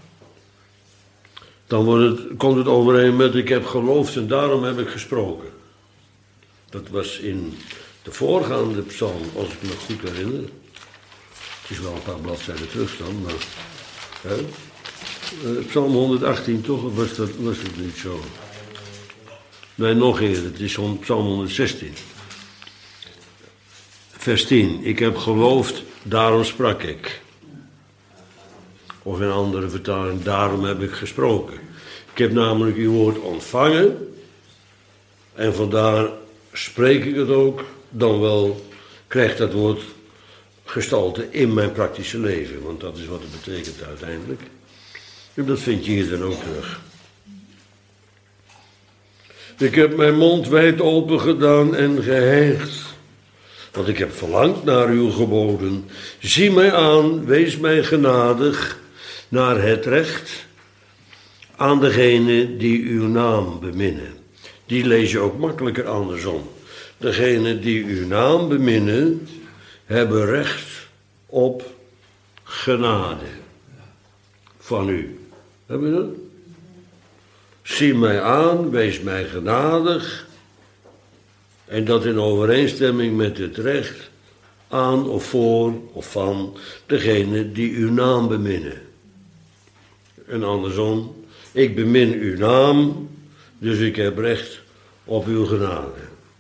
Dan komt het overeen met ik heb geloofd en daarom heb ik gesproken. Dat was in de voorgaande psalm, als ik me goed herinner. Het is wel een paar bladzijden terug dan, maar... Psalm 118 toch, of was dat niet zo? Nee, nog eerder, het is Psalm 116. Vers 10, ik heb geloofd, daarom sprak ik. Of in andere vertaling, daarom heb ik gesproken. Ik heb namelijk uw woord ontvangen. En vandaar spreek ik het ook. Dan wel krijgt dat woord gestalte in mijn praktische leven. Want dat is wat het betekent uiteindelijk. En dat vind je hier dan ook terug. Ik heb mijn mond wijd open gedaan en gehijgd. Want ik heb verlangd naar uw geboden. Zie mij aan, wees mij genadig naar het recht aan degene die uw naam beminnen. Die lees je ook makkelijker andersom. Degene die uw naam beminnen, hebben recht op genade van u. Heb je dat? Zie mij aan, wees mij genadig. En dat in overeenstemming met het recht aan of voor of van degene die uw naam beminnen. En andersom, ik bemin uw naam, dus ik heb recht op uw genade.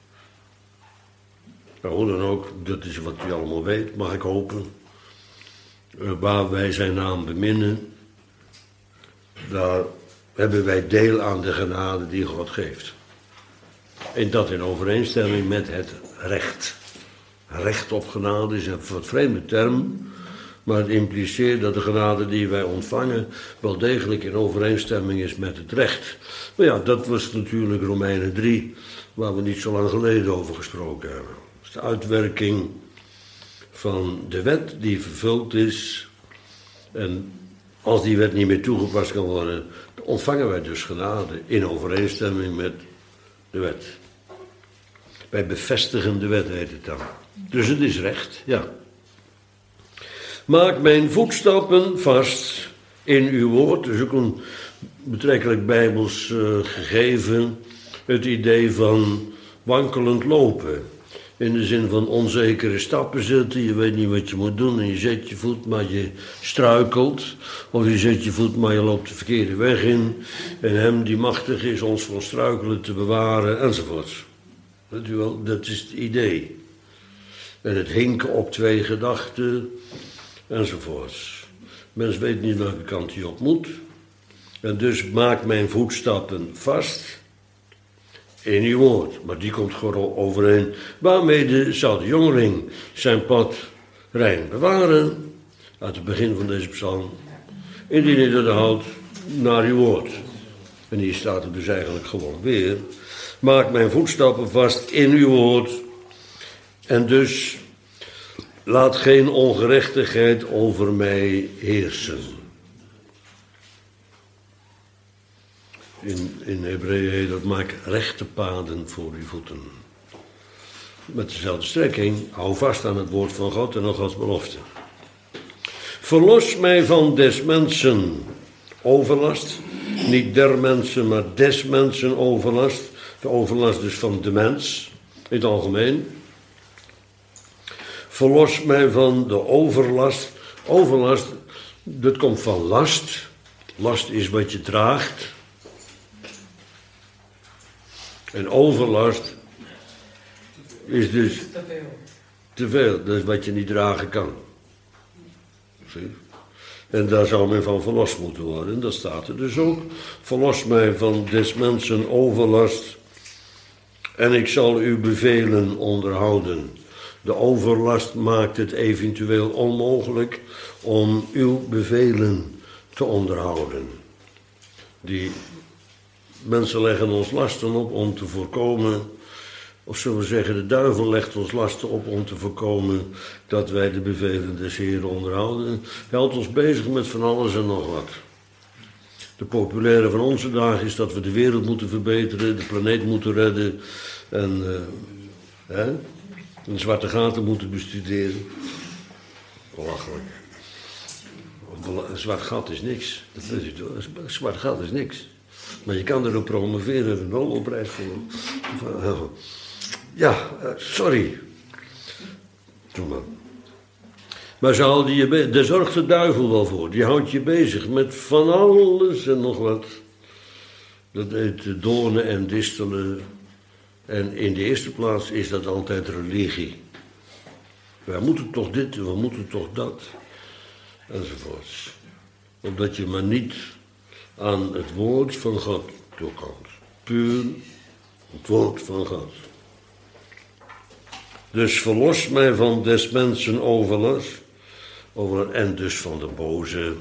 Nou, hoe dan ook, dat is wat u allemaal weet, mag ik hopen. Waar wij zijn naam beminnen, daar hebben wij deel aan de genade die God geeft. En dat in overeenstemming met het recht. Recht op genade is een wat vreemde term, maar het impliceert dat de genade die wij ontvangen wel degelijk in overeenstemming is met het recht. Maar ja, dat was natuurlijk Romeinen 3, waar we niet zo lang geleden over gesproken hebben. Dat is de uitwerking van de wet die vervuld is. En als die wet niet meer toegepast kan worden, ontvangen wij dus genade in overeenstemming met de wet. Wij bevestigen de wet, heet het dan. Dus het is recht, ja. Maak mijn voetstappen vast in uw woord. Dus ook een betrekkelijk bijbels gegeven. Het idee van wankelend lopen. In de zin van onzekere stappen zetten. Je weet niet wat je moet doen en je zet je voet, maar je struikelt. Of je zet je voet, maar je loopt de verkeerde weg in. En hem die machtig is ons van struikelen te bewaren, enzovoorts. Weet u wel, dat is het idee. En het hinken op twee gedachten, enzovoorts. Mens weet niet welke kant hij op moet. En dus maak mijn voetstappen vast in uw woord. Maar die komt gewoon overeen. Waarmee zal de jongeling zijn pad rein bewaren. Uit het begin van deze psalm. Indien hij dat houdt naar uw woord. En hier staat er dus eigenlijk gewoon weer. Maak mijn voetstappen vast in uw woord. En dus laat geen ongerechtigheid over mij heersen. In Hebreeën heet dat, maak rechte paden voor uw voeten. Met dezelfde strekking, hou vast aan het woord van God en aan Gods belofte. Verlos mij van des mensen overlast. Niet der mensen, maar des mensen overlast. De overlast dus van de mens, in het algemeen. Verlos mij van de overlast. Overlast, dat komt van last. Last is wat je draagt. En overlast is dus te veel. Dat is wat je niet dragen kan. Zie? En daar zou men van verlost moeten worden. En dat staat er dus ook. Verlos mij van des mensen overlast. En ik zal uw bevelen onderhouden. De overlast maakt het eventueel onmogelijk om uw bevelen te onderhouden. Die mensen leggen ons lasten op om te voorkomen, of zullen we zeggen, de duivel legt ons lasten op om te voorkomen dat wij de bevelen des Heeren onderhouden. Hij houdt ons bezig met van alles en nog wat. De populaire van onze dagen is dat we de wereld moeten verbeteren, de planeet moeten redden en de zwarte gaten moeten bestuderen. Belachelijk. Een zwart gat is niks. Dat weet u toch? Een zwart gat is niks. Maar je kan erop promoveren en een Nobelprijs voor. Ja, sorry. Doe maar. Maar daar zorgt de duivel wel voor. Die houdt je bezig met van alles en nog wat. Dat heet doornen en distelen. En in de eerste plaats is dat altijd religie. Wij moeten toch dit, we moeten toch dat. Enzovoorts. Omdat je maar niet aan het woord van God toekomt. Puur het woord van God. Dus verlos mij van des mensen overlast. En dus van de boze.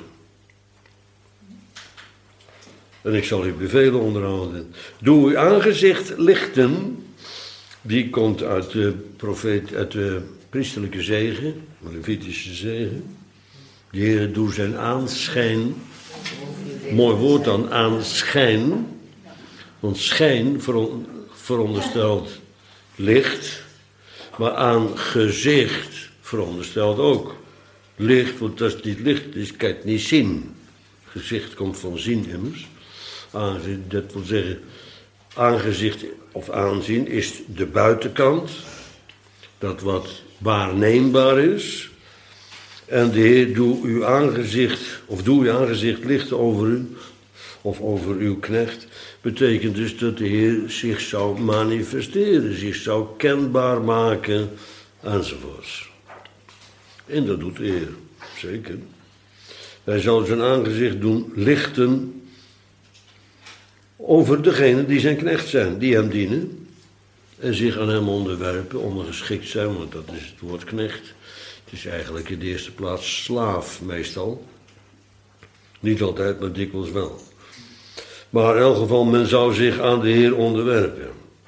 En ik zal uw bevelen onderhouden. Doe uw aangezicht lichten. Die komt uit de priesterlijke zegen. De Levitische zegen. De Heer doet zijn aanschijn. Mooi woord dan, aanschijn. Want schijn veronderstelt licht. Maar aan gezicht veronderstelt ook. Licht, want als het niet licht is, kan je het niet zien. Gezicht komt van zien immers. Aangezicht, dat wil zeggen, aangezicht of aanzien is de buitenkant. Dat wat waarneembaar is. En de Heer doe uw aangezicht licht over u, of over uw knecht, betekent dus dat de Heer zich zou manifesteren, zich zou kenbaar maken, enzovoorts. En dat doet de Heer, zeker. Hij zal zijn aangezicht doen lichten over degenen die zijn knecht zijn, die hem dienen. En zich aan hem onderwerpen, ondergeschikt zijn, want dat is het woord knecht. Het is eigenlijk in de eerste plaats slaaf, meestal. Niet altijd, maar dikwijls wel. Maar in elk geval, men zou zich aan de Heer onderwerpen.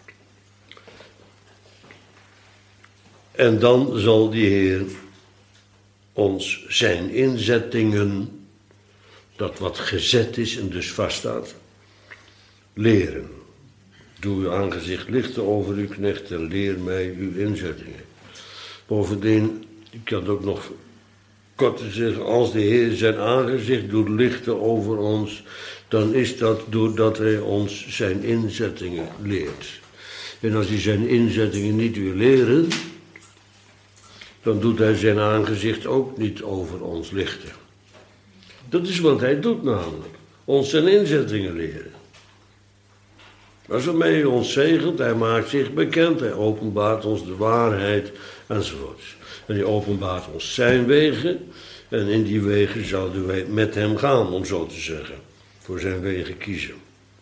En dan zal die Heer ons zijn inzettingen, dat wat gezet is en dus vaststaat, leren. Doe uw aangezicht lichten over uw knecht en leer mij uw inzettingen. Bovendien, ik kan het ook nog kort zeggen, als de Heer zijn aangezicht doet lichten over ons, dan is dat doordat hij ons zijn inzettingen leert. En als hij zijn inzettingen niet wil leren, dan doet hij zijn aangezicht ook niet over ons lichten. Dat is wat hij doet namelijk, ons zijn inzettingen leren. Als waarmee hij ons zegent, hij maakt zich bekend, hij openbaart ons de waarheid, enzovoorts. En hij openbaart ons zijn wegen, en in die wegen zouden wij met hem gaan, om zo te zeggen. Voor zijn wegen kiezen.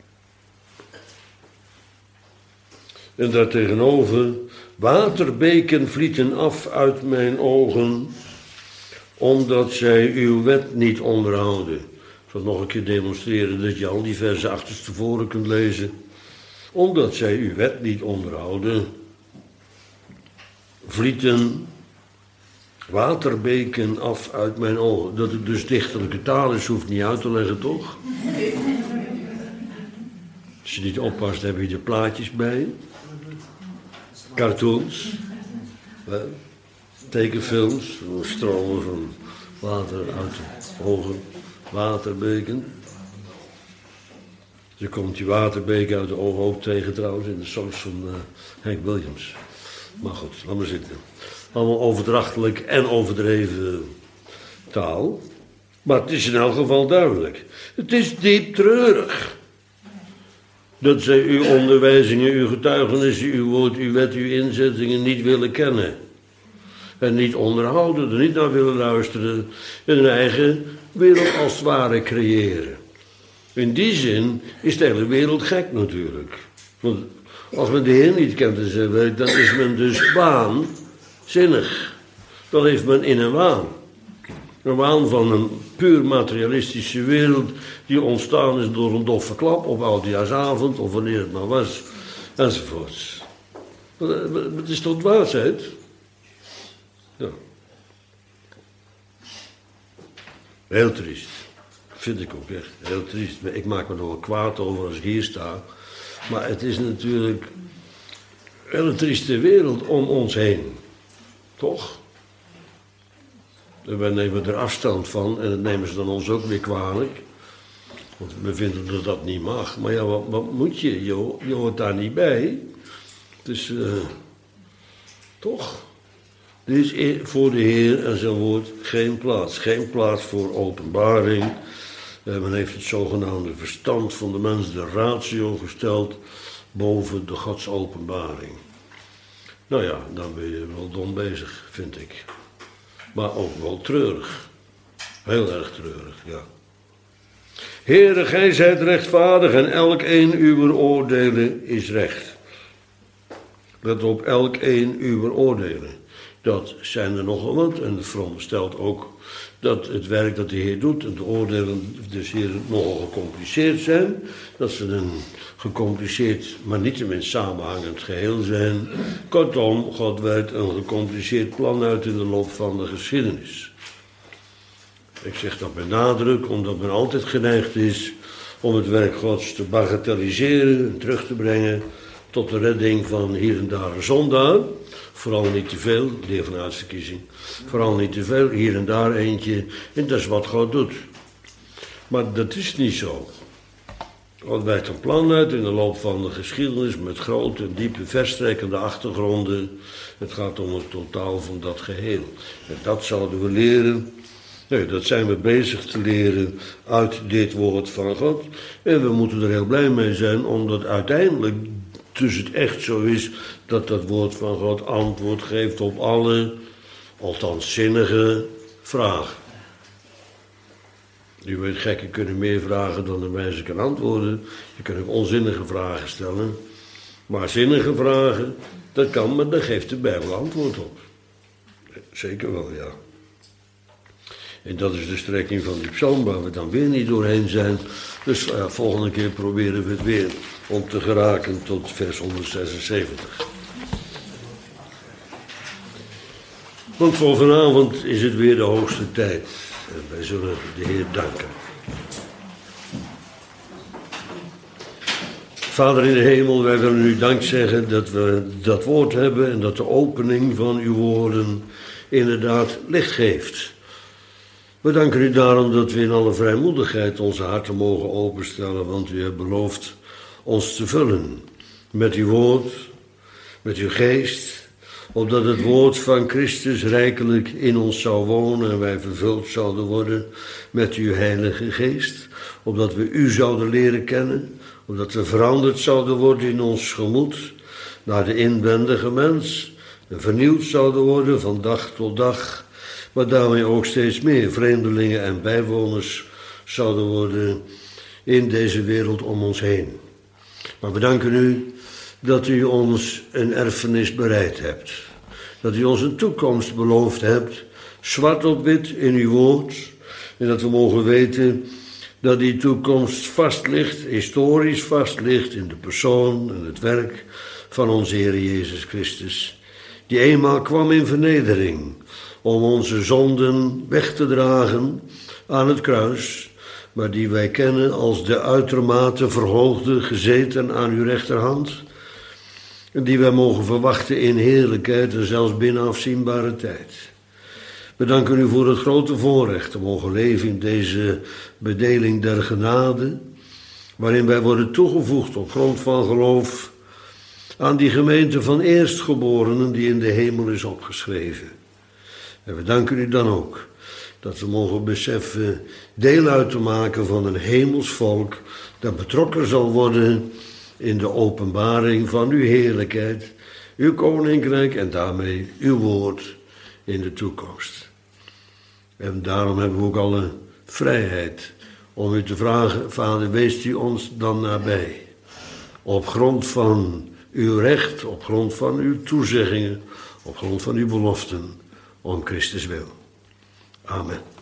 En daartegenover, waterbeken vlieten af uit mijn ogen, omdat zij uw wet niet onderhouden. Ik zal nog een keer demonstreren dat je al die versen achterstevoren kunt lezen. Omdat zij uw wet niet onderhouden, vlieten waterbeken af uit mijn ogen. Dat het dus dichterlijke taal is, hoeft niet uit te leggen, toch? Als je niet oppast, heb je er plaatjes bij. Cartoons. Tekenfilms. Stromen van water uit de ogen. Waterbeken. Er komt die waterbeken uit de ogen ook tegen trouwens in de songs van Hank Williams. Maar goed, laat maar zitten. Allemaal overdrachtelijk en overdreven taal. Maar het is in elk geval duidelijk. Het is diep treurig. Dat zij uw onderwijzingen, uw getuigenissen, uw woord, uw wet, uw inzettingen niet willen kennen. En niet onderhouden, er niet naar willen luisteren. En hun eigen wereld als het ware creëren. In die zin is de hele wereld gek natuurlijk. Want als men de Heer niet kent in zijn werk, dan is men dus waanzinnig. Dan heeft men in een waan. Een waan van een puur materialistische wereld die ontstaan is door een doffe klap op oudejaarsavond of wanneer het maar was, enzovoorts. Het is toch dwaasheid? Ja. Heel triest. Vind ik ook echt heel triest. Ik maak me er wel kwaad over als ik hier sta. Maar het is natuurlijk een hele trieste wereld om ons heen. Toch? En wij nemen er afstand van en dat nemen ze dan ons ook weer kwalijk. Want we vinden dat dat niet mag. Maar ja, wat moet je? Je hoort daar niet bij. Dus toch? Er is voor de Heer en zijn woord geen plaats. Geen plaats voor openbaring. Men heeft het zogenaamde verstand van de mens, de ratio, gesteld boven de godsopenbaring. Nou ja, dan ben je wel dom bezig, vind ik. Maar ook wel treurig. Heel erg treurig, ja. Heere, gij zijt rechtvaardig en elk een uw oordelen is recht. Let op, elk een uw oordelen. Dat zijn er nogal wat en het veronderstelt ook dat het werk dat de Heer doet en de oordelen dus hier nogal gecompliceerd zijn. Dat ze een gecompliceerd, maar niettemin samenhangend geheel zijn. Kortom, God werkt een gecompliceerd plan uit in de loop van de geschiedenis. Ik zeg dat met nadruk, omdat men altijd geneigd is om het werk Gods te bagatelliseren en terug te brengen tot de redding van hier en daar een zondaar. Vooral niet te veel, de heer van uitverkiezing. Vooral niet te veel, hier en daar eentje. En dat is wat God doet. Maar dat is niet zo. God werkt een plan uit in de loop van de geschiedenis met grote, diepe, verstrekkende achtergronden. Het gaat om het totaal van dat geheel. En dat zouden we leren. Nee, dat zijn we bezig te leren uit dit woord van God. En we moeten er heel blij mee zijn, omdat uiteindelijk dus het echt zo is dat dat woord van God antwoord geeft op alle, althans zinnige, vragen. U weet, gekken kunnen meer vragen dan de mensen kan antwoorden. Je kunt ook onzinnige vragen stellen. Maar zinnige vragen, dat kan, maar daar geeft de Bijbel antwoord op. Zeker wel, ja. En dat is de strekking van die psalm waar we dan weer niet doorheen zijn. Dus volgende keer proberen we het weer om te geraken tot vers 176. Want voor vanavond is het weer de hoogste tijd. En wij zullen de Heer danken. Vader in de hemel, wij willen u dank zeggen dat we dat woord hebben en dat de opening van uw woorden inderdaad licht geeft. We danken u daarom dat we in alle vrijmoedigheid onze harten mogen openstellen, want u hebt beloofd ons te vullen met uw woord, met uw geest, opdat het woord van Christus rijkelijk in ons zou wonen en wij vervuld zouden worden met uw heilige geest, opdat we u zouden leren kennen, opdat we veranderd zouden worden in ons gemoed naar de inwendige mens en vernieuwd zouden worden van dag tot dag, maar daarmee ook steeds meer vreemdelingen en bijwoners zouden worden in deze wereld om ons heen. Maar we danken u dat u ons een erfenis bereid hebt. Dat u ons een toekomst beloofd hebt, zwart op wit in uw woord. En dat we mogen weten dat die toekomst vast ligt, historisch vast ligt in de persoon en het werk van onze Heer Jezus Christus. Die eenmaal kwam in vernedering om onze zonden weg te dragen aan het kruis, maar die wij kennen als de uitermate verhoogde, gezeten aan uw rechterhand, en die wij mogen verwachten in heerlijkheid en zelfs binnen afzienbare tijd. We danken u voor het grote voorrecht te mogen leven in deze bedeling der genade, waarin wij worden toegevoegd op grond van geloof aan die gemeente van eerstgeborenen die in de hemel is opgeschreven. En we danken u dan ook dat we mogen beseffen deel uit te maken van een hemels volk dat betrokken zal worden in de openbaring van uw heerlijkheid, uw koninkrijk en daarmee uw woord in de toekomst. En daarom hebben we ook alle vrijheid om u te vragen, Vader, wees u ons dan nabij. Op grond van uw recht, op grond van uw toezeggingen, op grond van uw beloften, om Christus wil. Amen.